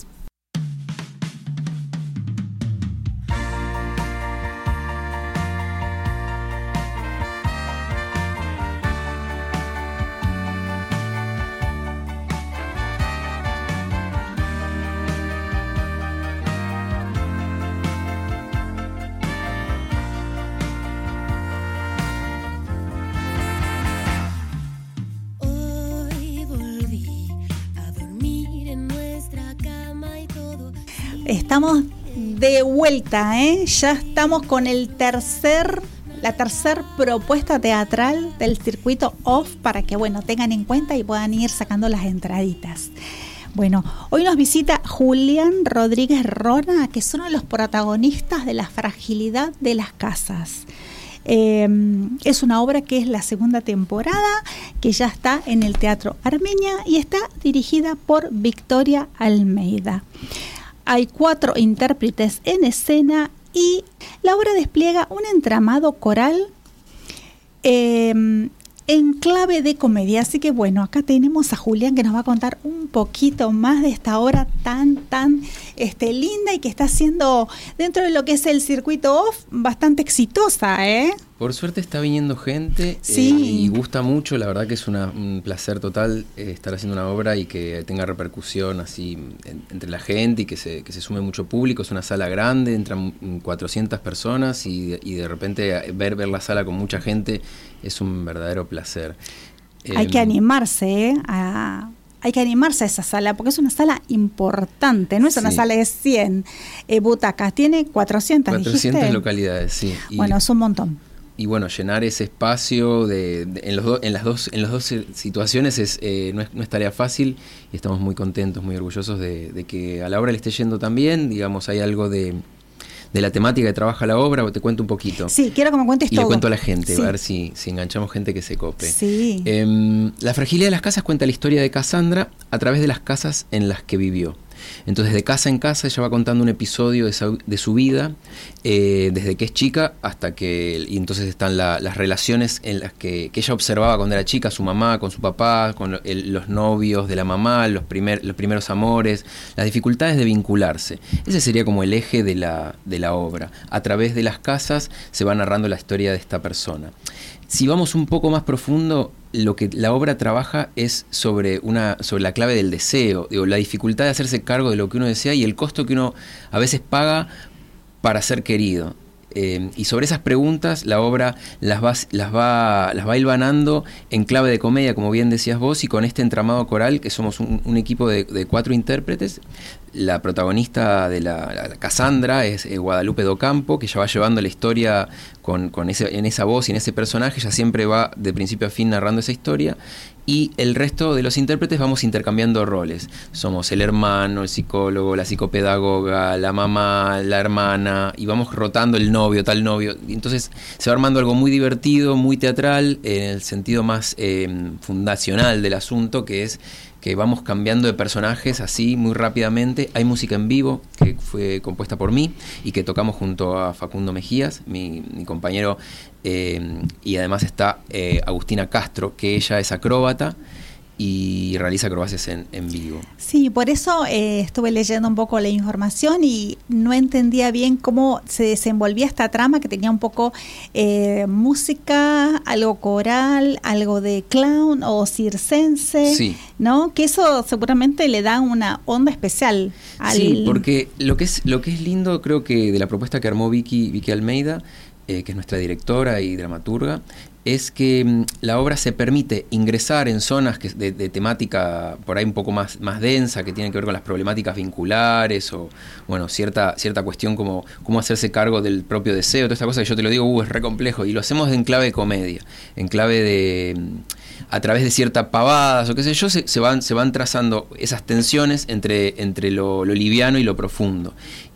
Estamos de vuelta, ¿eh? Ya estamos con el tercer, la tercer propuesta teatral del circuito off para que, bueno, tengan en cuenta y puedan ir sacando las entraditas. Bueno, hoy nos visita Julián Rodríguez Rona, que es uno de los protagonistas de La fragilidad de las casas. Eh, es una obra que es la segunda temporada, que ya está en el Teatro Armenia y está dirigida por Victoria Almeida. Hay cuatro intérpretes en escena y la obra despliega un entramado coral eh, en clave de comedia. Así que bueno, acá tenemos a Julián que nos va a contar un poquito más de esta obra tan, tan este, linda y que está siendo, dentro de lo que es el circuito off, bastante exitosa, ¿eh? Por suerte está viniendo gente, sí. eh, y gusta mucho, la verdad que es una, un placer total eh, estar haciendo una obra y que tenga repercusión así en, entre la gente y que se, que se sume mucho público. Es una sala grande, entran cuatrocientas personas y, y de repente ver, ver la sala con mucha gente es un verdadero placer. Hay eh, que animarse, ¿eh? a... Hay que animarse a esa sala, porque es una sala importante, no es una sí. sala de cien eh, butacas, tiene cuatrocientas, cuatrocientas dijiste. localidades, sí. Y, bueno, es un montón. Y bueno, llenar ese espacio de, de, en, los do, en las dos en las dos situaciones es, eh, no es no es tarea fácil y estamos muy contentos, muy orgullosos de, de que a la obra le esté yendo tan bien. Digamos, hay algo de, de la temática que trabaja la obra, te cuento un poquito. Sí, quiero que me cuentes y todo. Y le cuento a la gente, sí. a ver si, si enganchamos gente que se cope. Sí. Eh, la fragilidad de las casas cuenta la historia de Cassandra a través de las casas en las que vivió. Entonces, de casa en casa, ella va contando un episodio de su, de su vida, eh, desde que es chica hasta que... Y entonces están la, las relaciones en las que, que ella observaba cuando era chica, su mamá, con su papá, con el, los novios de la mamá, los, primer, los primeros amores, las dificultades de vincularse. Ese sería como el eje de la, de la obra. A través de las casas se va narrando la historia de esta persona. Si vamos un poco más profundo, lo que la obra trabaja es sobre una sobre la clave del deseo, digo, la dificultad de hacerse cargo de lo que uno desea y el costo que uno a veces paga para ser querido. Eh, y sobre esas preguntas la obra las va, las va las va hilvanando en clave de comedia, como bien decías vos, y con este entramado coral, que somos un, un equipo de, de cuatro intérpretes. La protagonista de la, la Cassandra es eh, Guadalupe Docampo, que ya va llevando la historia con, con ese, en esa voz y en ese personaje, ya siempre va de principio a fin narrando esa historia. Y el resto de los intérpretes vamos intercambiando roles. Somos el hermano, el psicólogo, la psicopedagoga, la mamá, la hermana, y vamos rotando el novio, tal novio. Y entonces se va armando algo muy divertido, muy teatral, en el sentido más eh, fundacional del asunto, que es que vamos cambiando de personajes así muy rápidamente. Hay música en vivo que fue compuesta por mí y que tocamos junto a Facundo Mejías, mi, mi compañero, eh, y además está eh, Agustina Castro, que ella es acróbata y realiza acrobacias en, en vivo. Sí, por eso eh, estuve leyendo un poco la información y no entendía bien cómo se desenvolvía esta trama, que tenía un poco eh, música, algo coral, algo de clown o circense, sí. ¿no? Que eso seguramente le da una onda especial al... Sí, porque lo que es lo que es lindo, creo que de la propuesta que armó Vicky, Vicky Almeida, eh, que es nuestra directora y dramaturga, es que mmm, la obra se permite ingresar en zonas que de, de temática por ahí un poco más, más densa, que tienen que ver con las problemáticas vinculares o, bueno, cierta, cierta cuestión como cómo hacerse cargo del propio deseo, toda esta cosa que yo te lo digo, uh, es re complejo, y lo hacemos en clave de comedia, en clave de... a través de ciertas pavadas o qué sé yo, se, se, van, se van trazando esas tensiones entre, entre lo, lo liviano y lo profundo.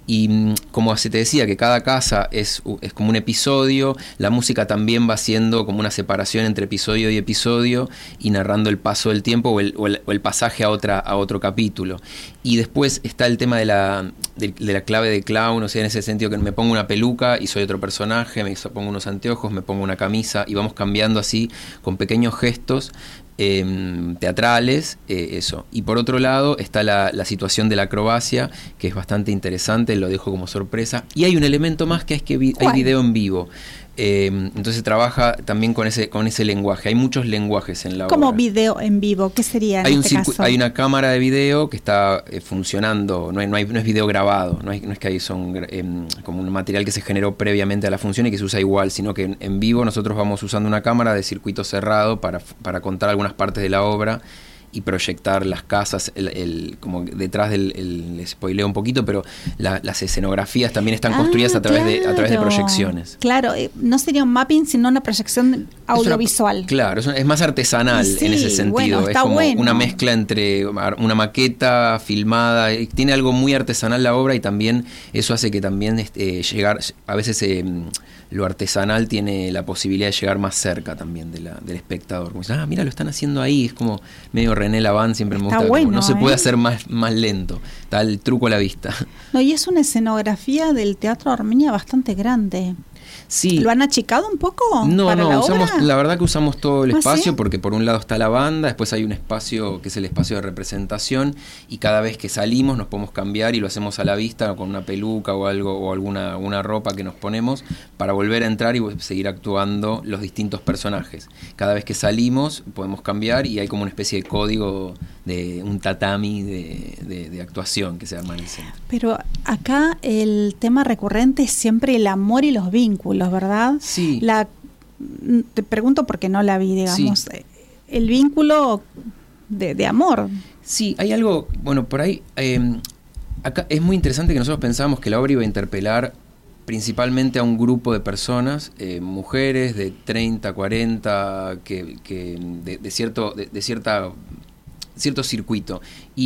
Y como se te decía, que cada casa es, es como un episodio, la música también va siendo como una separación entre episodio y episodio y narrando el paso del tiempo o el, o el, o el pasaje a, otra, a otro capítulo. Y después está el tema de la, de, de la clave de clown, o sea, en ese sentido que me pongo una peluca y soy otro personaje, me pongo unos anteojos, me pongo una camisa y vamos cambiando así con pequeños gestos Eh, teatrales, eh, eso. Y por otro lado está la, la situación de la acrobacia, que es bastante interesante, lo dejo como sorpresa. Y hay un elemento más, que es que vi, hay video en vivo. Eh, entonces trabaja también con ese, con ese lenguaje. Hay muchos lenguajes en la obra. ¿Cómo video en vivo? ¿Qué sería en hay este un caso? Hay una cámara de video que está eh, funcionando, no, hay, no, hay, no es video grabado, no, hay, no es que hay son eh, como un material que se generó previamente a la función y que se usa igual, sino que en, en vivo nosotros vamos usando una cámara de circuito cerrado para, para contar algunas partes de la obra y proyectar las casas, el, el, como detrás del, el, les spoileo un poquito, pero la, las escenografías también están construidas ah, a, través claro. de, a través de proyecciones. Claro, eh, no sería un mapping, sino una proyección audiovisual. Es una, claro, es, una, es más artesanal sí, en ese sentido. Bueno, es como bueno. una mezcla entre una maqueta filmada, tiene algo muy artesanal la obra y también eso hace que también este, llegar, a veces eh, lo artesanal tiene la posibilidad de llegar más cerca también de la, del espectador. Como dice, ah, mira, lo están haciendo ahí, es como medio René Laván, siempre me Está gusta, bueno, como, no se ¿eh? puede hacer más, más lento, está el truco a la vista. No, y es una escenografía del Teatro Armenia bastante grande. Sí. ¿Lo han achicado un poco? No, para no, la usamos, obra? la verdad que usamos todo el ¿Ah, espacio sí? porque por un lado está la banda, después hay un espacio que es el espacio de representación y cada vez que salimos nos podemos cambiar y lo hacemos a la vista con una peluca o algo o alguna una ropa que nos ponemos para volver a entrar y seguir actuando los distintos personajes. Cada vez que salimos podemos cambiar y hay como una especie de código de un tatami de, de, de actuación que se arma en el centro. Pero acá el tema recurrente es siempre el amor y los vínculos, ¿verdad? Sí. La, te pregunto porque no la vi, digamos. Sí. El vínculo de, de amor. Sí, hay algo, bueno, por ahí, eh, acá es muy interesante que nosotros pensábamos que la obra iba a interpelar principalmente a un grupo de personas, eh, mujeres de treinta, cuarenta, que, que de, de cierto, de, de cierta... cierto circuito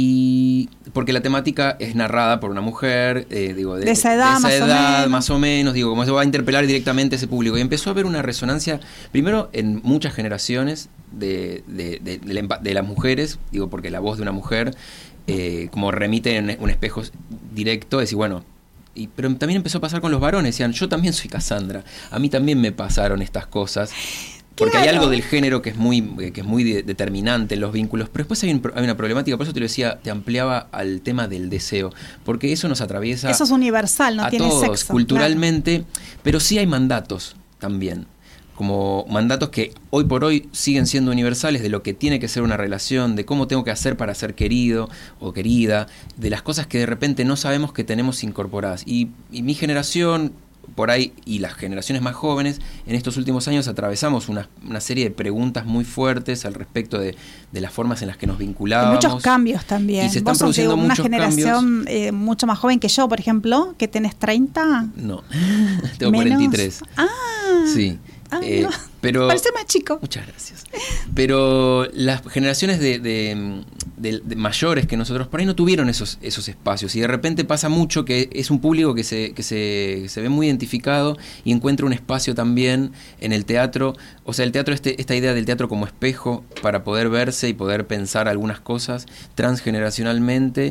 y porque la temática es narrada por una mujer eh, digo de, de esa edad, de esa más, edad o menos. más o menos digo como se va a interpelar directamente a ese público y empezó a haber una resonancia primero en muchas generaciones de, de, de, de, la, de las mujeres digo porque la voz de una mujer eh, como remite en un espejo directo es decir bueno y, pero también empezó a pasar con los varones decían yo también soy Cassandra a mí también me pasaron estas cosas. Porque claro. Hay algo del género que es muy que es muy de, determinante en los vínculos, pero después hay, un, hay una problemática, por eso te lo decía, te ampliaba al tema del deseo, porque eso nos atraviesa eso es universal, no a tiene todos, sexo, culturalmente, claro. Pero sí hay mandatos también, como mandatos que hoy por hoy siguen siendo universales de lo que tiene que ser una relación, de cómo tengo que hacer para ser querido o querida, de las cosas que de repente no sabemos que tenemos incorporadas. Y, y mi generación... por ahí, y las generaciones más jóvenes, en estos últimos años atravesamos una, una serie de preguntas muy fuertes al respecto de, de las formas en las que nos vinculábamos. Y muchos cambios también. Y se están Vos produciendo sos de una muchos generación cambios. Eh, mucho más joven que yo, por ejemplo, que tenés treinta. No, tengo menos. cuarenta y tres. Ah, sí. ah Eh, no. pero, parece más chico. Muchas gracias. Pero las generaciones de, de, de, de mayores que nosotros por ahí no tuvieron esos, esos espacios y de repente pasa mucho que es un público que se, que se, que se ve muy identificado y encuentra un espacio también en el teatro. O sea, el teatro, este, esta idea del teatro como espejo para poder verse y poder pensar algunas cosas transgeneracionalmente.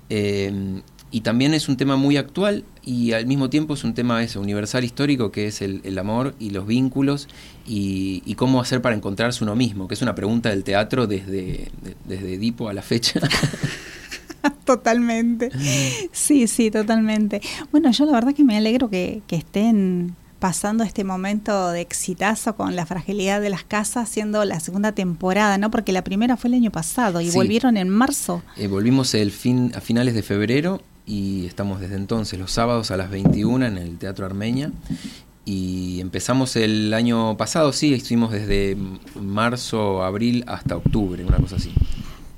Eh, Y también es un tema muy actual y al mismo tiempo es un tema eso, universal histórico, que es el, el amor y los vínculos y, y cómo hacer para encontrarse uno mismo, que es una pregunta del teatro desde, de, desde Edipo a la fecha. Totalmente. Sí, sí, totalmente. Bueno, yo la verdad que me alegro que, que estén pasando este momento de exitazo con La fragilidad de las casas, siendo la segunda temporada, ¿no? Porque la primera fue el año pasado y sí. Volvieron en marzo. Eh, volvimos el fin, a finales de febrero y estamos desde entonces los sábados a las veintiuna en el Teatro Armenia. Y empezamos el año pasado, sí, estuvimos desde marzo, abril hasta octubre, una cosa así.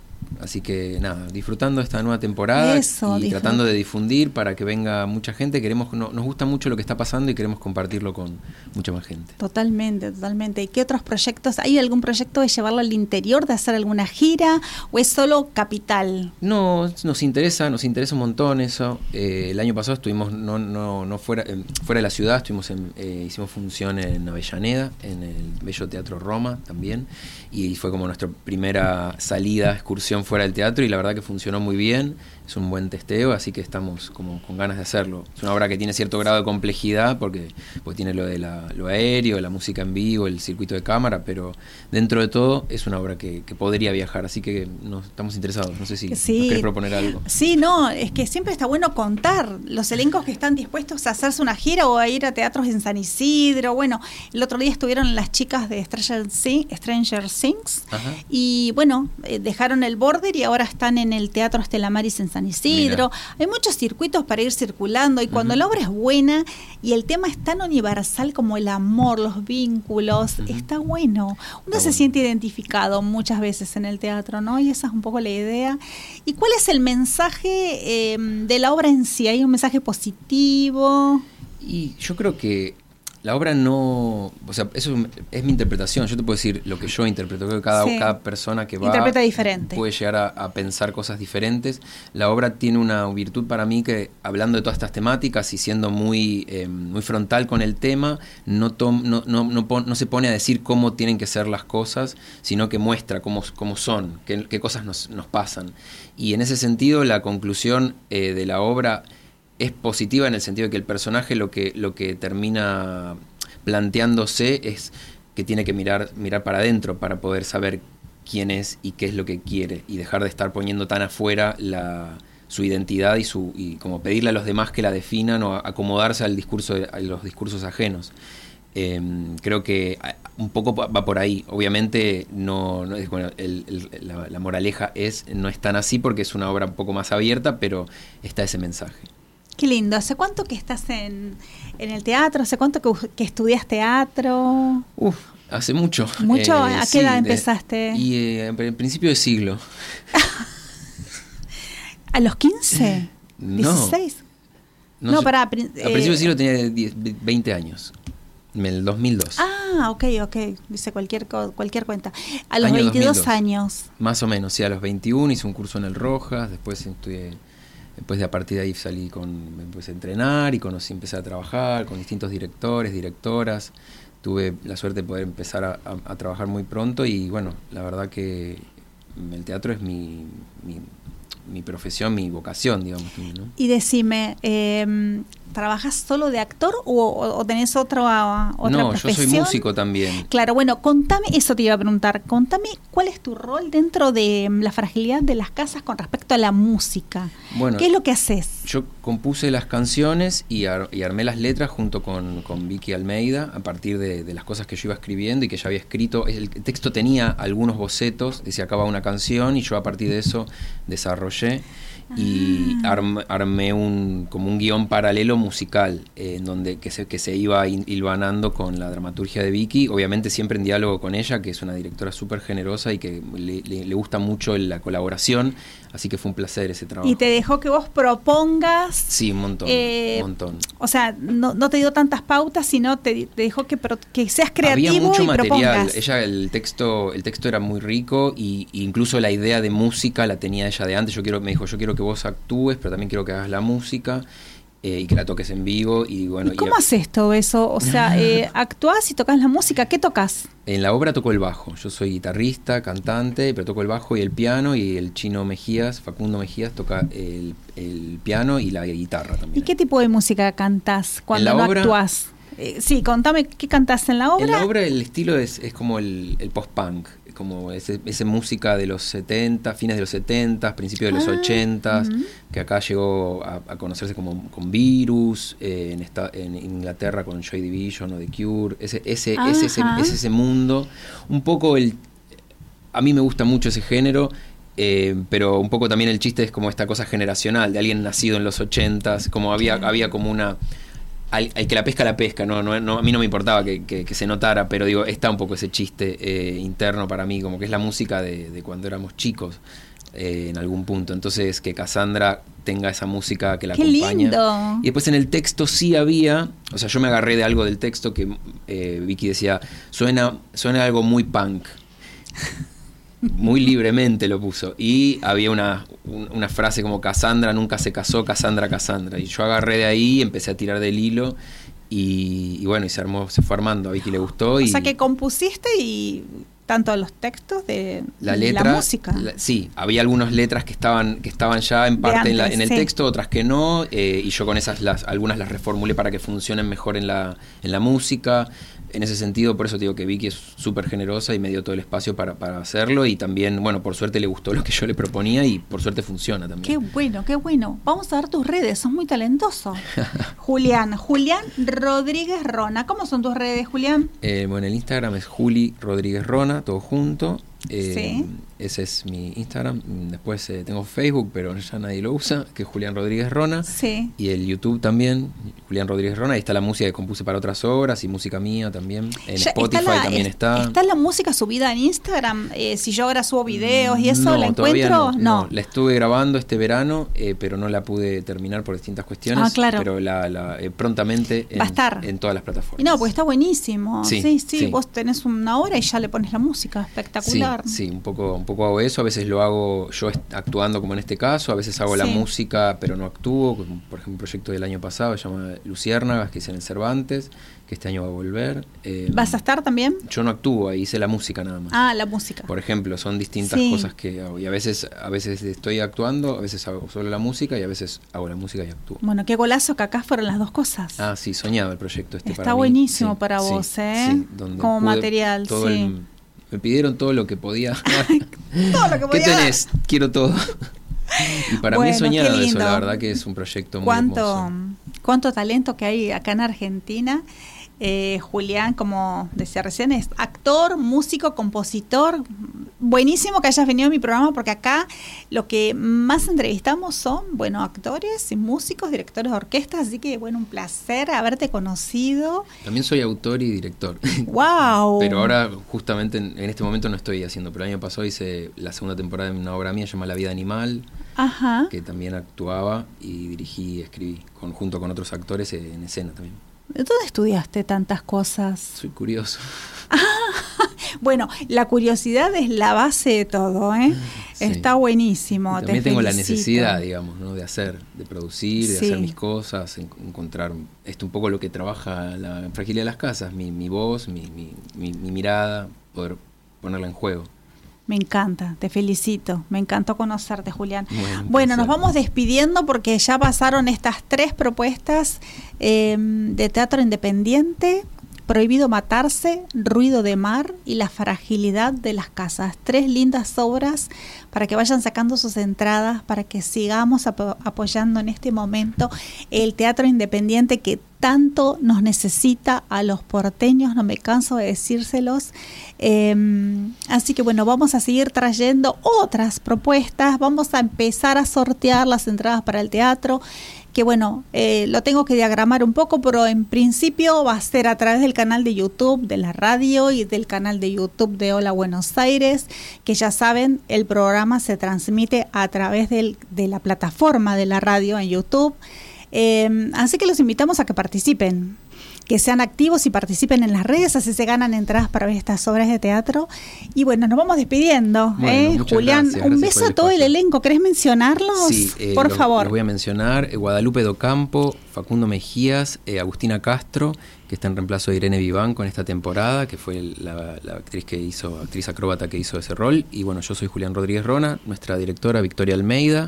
Así que nada, disfrutando esta nueva temporada Eso, y disfrut- tratando de difundir para que venga mucha gente. Queremos, no, nos gusta mucho lo que está pasando y queremos compartirlo con mucha más gente. Totalmente, totalmente. ¿Y qué otros proyectos? ¿Hay algún proyecto de llevarlo al interior, de hacer alguna gira o es solo capital? No, nos interesa, nos interesa un montón eso. Eh, el año pasado estuvimos no, no, no fuera, eh, fuera de la ciudad, estuvimos en, eh, hicimos función en Avellaneda, en el Bello Teatro Roma también, y fue como nuestra primera salida, excursión fuera del teatro, y la verdad que funcionó muy bien. Es un buen testeo, así que estamos como con ganas de hacerlo. Es una obra que tiene cierto grado de complejidad porque, porque tiene lo de la, lo aéreo, la música en vivo, el circuito de cámara, pero dentro de todo es una obra que, que podría viajar, así que nos estamos interesados. No sé si Sí. nos querés proponer algo. Sí, no, es que siempre está bueno contar los elencos que están dispuestos a hacerse una gira o a ir a teatros en San Isidro. Bueno, el otro día estuvieron las chicas de Stranger, Thi- Stranger Things Ajá. y bueno, eh, dejaron el border y ahora están en el Teatro Estela Maris en San Isidro. Mira. Hay muchos circuitos para ir circulando y cuando Ujú. la obra es buena y el tema es tan universal como el amor, los vínculos, Ujú. está bueno. Uno Está se bueno. siente identificado muchas veces en el teatro, ¿no? Y esa es un poco la idea. ¿Y cuál es el mensaje eh, de la obra en sí? ¿Hay un mensaje positivo? Y yo creo que la obra no... O sea, eso es mi interpretación. Yo te puedo decir lo que yo interpreto. Creo que cada, Sí. cada persona que va... Interpreta diferente. Puede llegar a, a pensar cosas diferentes. La obra tiene una virtud para mí que, hablando de todas estas temáticas y siendo muy, eh, muy frontal con el tema, no, tom- no, no, no, pon- no se pone a decir cómo tienen que ser las cosas, sino que muestra cómo, cómo son, qué, qué cosas nos, nos pasan. Y en ese sentido, la conclusión eh, de la obra es positiva en el sentido de que el personaje lo que, lo que termina planteándose es que tiene que mirar, mirar para adentro para poder saber quién es y qué es lo que quiere y dejar de estar poniendo tan afuera la, su identidad y, su, y como pedirle a los demás que la definan o acomodarse al discurso de, a los discursos ajenos. Eh, creo que un poco va por ahí. Obviamente no, no es, bueno, el, el, la, la moraleja es no es tan así porque es una obra un poco más abierta, pero está ese mensaje. Qué lindo. ¿Hace cuánto que estás en, en el teatro? ¿Hace cuánto que, que estudias teatro? Uf, hace mucho. ¿Mucho? Eh, ¿A qué sí, edad de- empezaste? Y eh, en principio de siglo. ¿A los quince? No. ¿dieciséis? No, No, sé, pará, A pri- principio eh, de siglo tenía diez, veinte años. En el dos mil dos. Ah, ok, ok. Dice cualquier, co- cualquier cuenta. A los Año veintidós dos mil dos. años. Más o menos, sí, a los veintiuno hice un curso en el Rojas, después estudié, después de a partir de ahí salí con, me empecé a entrenar y conocí, empecé a trabajar con distintos directores, directoras. Tuve la suerte de poder empezar a, a- a trabajar muy pronto y bueno, la verdad que el teatro es mi, mi, mi profesión, mi vocación, digamos, ¿no? Y decime, eh, ¿trabajas solo de actor o, o- o tenés otra, otra No, profesión? yo soy músico también. Claro, bueno, contame, eso te iba a preguntar, contame cuál es tu rol dentro de mm, la fragilidad de las casas con respecto a la música. Bueno, ¿Qué es lo que haces? yo compuse las canciones y, ar- y armé las letras junto con, con Vicky Almeida a partir de, de las cosas que yo iba escribiendo y que ya había escrito. El texto tenía algunos bocetos, decía acá va una canción y yo a partir de eso desarrollé y Ah. arm- armé un como un guión paralelo musical eh, en donde que se, que se iba hin- hilvanando con la dramaturgia de Vicky, obviamente siempre en diálogo con ella, que es una directora súper generosa y que le, le- le gusta mucho la colaboración, así que fue un placer ese trabajo. Y te dejó que vos propongas, Sí, un montón, Eh, un montón. o sea, no, no te dio tantas pautas, sino te, te dejó que, pro- que seas creativo Había mucho y material. propongas. Ella el texto, el texto era muy rico y, y incluso la idea de música la tenía ella de antes. Yo quiero, me dijo, yo quiero que vos actúes, pero también quiero que hagas la música eh, y que la toques en vivo y bueno. ¿Y cómo y a- haces todo eso? O sea, eh, actuás y tocas la música. ¿Qué tocas? En la obra toco el bajo. Yo soy guitarrista, cantante, pero toco el bajo y el piano y el Chino Mejías, Facundo Mejías toca el, el piano y la guitarra también. ¿Y qué tipo de música cantás cuando En la no obra- actuás? Eh, sí, contame qué cantás en la obra. En la obra el estilo es, es como el, el post-punk, como ese, esa música de los setenta, fines de los setenta, principios de los Ah, ochenta, ujú. que acá llegó a, a conocerse como con Virus, eh, en, esta, en Inglaterra con Joy Division o The Cure, ese, ese, es, ese, Ajá. es ese mundo, un poco el... A mí me gusta mucho ese género, eh, pero un poco también el chiste es como esta cosa generacional, de alguien nacido en los ochentas, como había, Claro. había como una... Al, al que la pesca, la pesca, no, no, no, a mí no me importaba que, que, que se notara, pero digo, está un poco ese chiste eh, interno para mí, como que es la música de, de cuando éramos chicos. eh, en algún punto. Entonces, que Cassandra tenga esa música que la ¡Qué acompaña. lindo! Y después en el texto sí había, o sea, yo me agarré de algo del texto que eh, Vicky decía, suena, suena algo muy punk. Muy libremente lo puso. Y había una, un, una frase como Cassandra nunca se casó, Cassandra, Cassandra. Y yo agarré de ahí, empecé a tirar del hilo. Y, y bueno, y se armó, se fue armando, a Vicky le gustó. Y O sea que compusiste y tanto los textos de la letra, la música. La, sí, había algunas letras que estaban, que estaban ya en parte antes, en, la, en el sí. texto, otras que no, eh, y yo con esas las, algunas las reformulé para que funcionen mejor en la, en la música. En ese sentido, por eso te digo que Vicky es súper generosa y me dio todo el espacio para, para hacerlo, y también, bueno, por suerte le gustó lo que yo le proponía y por suerte funciona Qué también. bueno, qué bueno. Vamos a ver tus redes, sos muy talentoso. Julián, Julián Rodríguez Rona. ¿Cómo son tus redes, Julián? Eh, bueno, el Instagram es Juli Rodríguez Rona, todo junto. Eh, Sí. Ese es mi Instagram. Después eh, tengo Facebook, pero ya nadie lo usa, que es Julián Rodríguez Rona. Sí. Y el YouTube también, Julián Rodríguez Rona. Ahí está la música que compuse para otras obras y música mía también. En Ya Spotify la, también es- está. ¿Está la música subida en Instagram? Eh, si yo ahora subo videos y eso, No, ¿la todavía encuentro? No, no. La estuve grabando este verano, eh, pero no la pude terminar por distintas cuestiones. Ah, claro. Pero la, la, eh, prontamente en, Va a estar. en todas las plataformas. Y no, porque está buenísimo. Sí, Sí, sí, sí. vos tenés una hora y ya le pones la música. Espectacular. Sí, sí, un poco, un poco hago eso. A veces lo hago yo est- actuando, como en este caso. A veces hago la Sí. música, pero no actúo. Como, por ejemplo, un proyecto del año pasado se llama Luciérnagas, que hice en el Cervantes, que este año va a volver. Eh, ¿Vas a estar también? Yo no actúo, ahí hice la música nada más. Ah, la música. Por ejemplo, son distintas Sí. cosas que hago. Y a veces, a veces estoy actuando, a veces hago solo la música y a veces hago la música y actúo. Bueno, qué golazo que acá fueron las dos cosas. Ah, sí, soñaba el proyecto este Está para mí. buenísimo Sí, para sí, vos, ¿eh? sí, donde Como pude material, todo sí. el- me pidieron todo lo que podía. Todo lo que ¿Qué podía dar. tenés? Quiero todo. Y para mí Bueno, he soñado qué eso, lindo. la verdad que es un proyecto muy cuánto, hermoso. cuánto talento que hay acá en Argentina. Eh, Julián, como decía recién, es actor, músico, compositor. Buenísimo que hayas venido a mi programa, porque acá lo que más entrevistamos son, bueno, actores y músicos, directores de orquesta, así que, bueno, un placer haberte conocido. También soy autor y director. ¡Wow! Pero ahora, justamente, en, en este momento no estoy haciendo. Pero el año pasado hice la segunda temporada de una obra mía llamada La vida animal, Ajá. que también actuaba y dirigí y escribí, con, junto con otros actores en escena también. ¿Dónde estudiaste tantas cosas? Soy curioso. Bueno, la curiosidad es la base de todo, ¿eh? Sí. Está buenísimo. Y te también tengo la felicito. necesidad, digamos, ¿no? De hacer, de producir, de Sí. hacer mis cosas, en- encontrar esto un poco lo que trabaja la fragilidad de las casas, mi, mi voz, mi, mi, mi, mi mirada, poder ponerla en juego. Me encanta, te felicito. Me encantó conocerte, Julián. Bueno, un Bueno, nos placer. vamos despidiendo porque ya pasaron estas tres propuestas eh, de teatro independiente: Prohibido matarse, Ruido de mar y La fragilidad de las casas. Tres lindas obras para que vayan sacando sus entradas, para que sigamos apo- apoyando en este momento el teatro independiente que tanto nos necesita a los porteños, no me canso de decírselos. Eh, así que bueno, vamos a seguir trayendo otras propuestas, vamos a empezar a sortear las entradas para el teatro, que bueno, eh, lo tengo que diagramar un poco, pero en principio va a ser a través del canal de YouTube de la radio y del canal de YouTube de Hola Buenos Aires, que ya saben, el programa se transmite a través del, de la plataforma de la radio en YouTube. Eh, así que los invitamos a que participen, que sean activos y participen en las redes, así se ganan entradas para ver estas obras de teatro. Y bueno, nos vamos despidiendo. Bueno, ¿eh? muchas Julián, gracias, un gracias beso por el a todo el espacio. elenco. ¿Querés mencionarlos? Sí, eh, por los- favor. los voy a mencionar. eh, Guadalupe Docampo, Facundo Mejías, eh, Agustina Castro, que está en reemplazo de Irene Vivanco en esta temporada, que fue el- la, la actriz que hizo, actriz acróbata que hizo ese rol. Y bueno, yo soy Julián Rodríguez Rona, nuestra directora Victoria Almeida,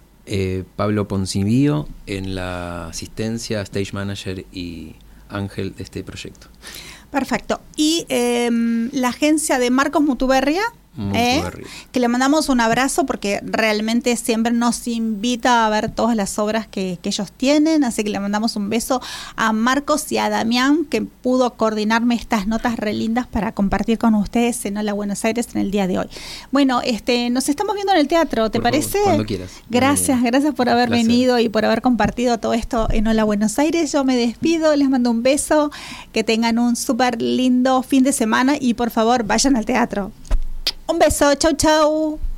eh, Pablo Poncibío en la asistencia, stage manager y ángel de este proyecto. Perfecto. Y eh, la agencia de Marcos Mutuberria, Mutuberria. ¿eh? que le mandamos un abrazo porque realmente siempre nos invita a ver todas las obras que, que ellos tienen, así que le mandamos un beso a Marcos y a Damián, que pudo coordinarme estas notas re lindas para compartir con ustedes en Hola Buenos Aires en el día de hoy. Bueno, este, nos estamos viendo en el teatro, ¿te Por favor, parece? cuando quieras. Gracias, Bienvenida. gracias por haber Placer. venido y por haber compartido todo esto en Hola Buenos Aires. Yo me despido, les mando un beso, que tengan un súper lindo fin de semana y por favor vayan al teatro. Un beso, chau chau.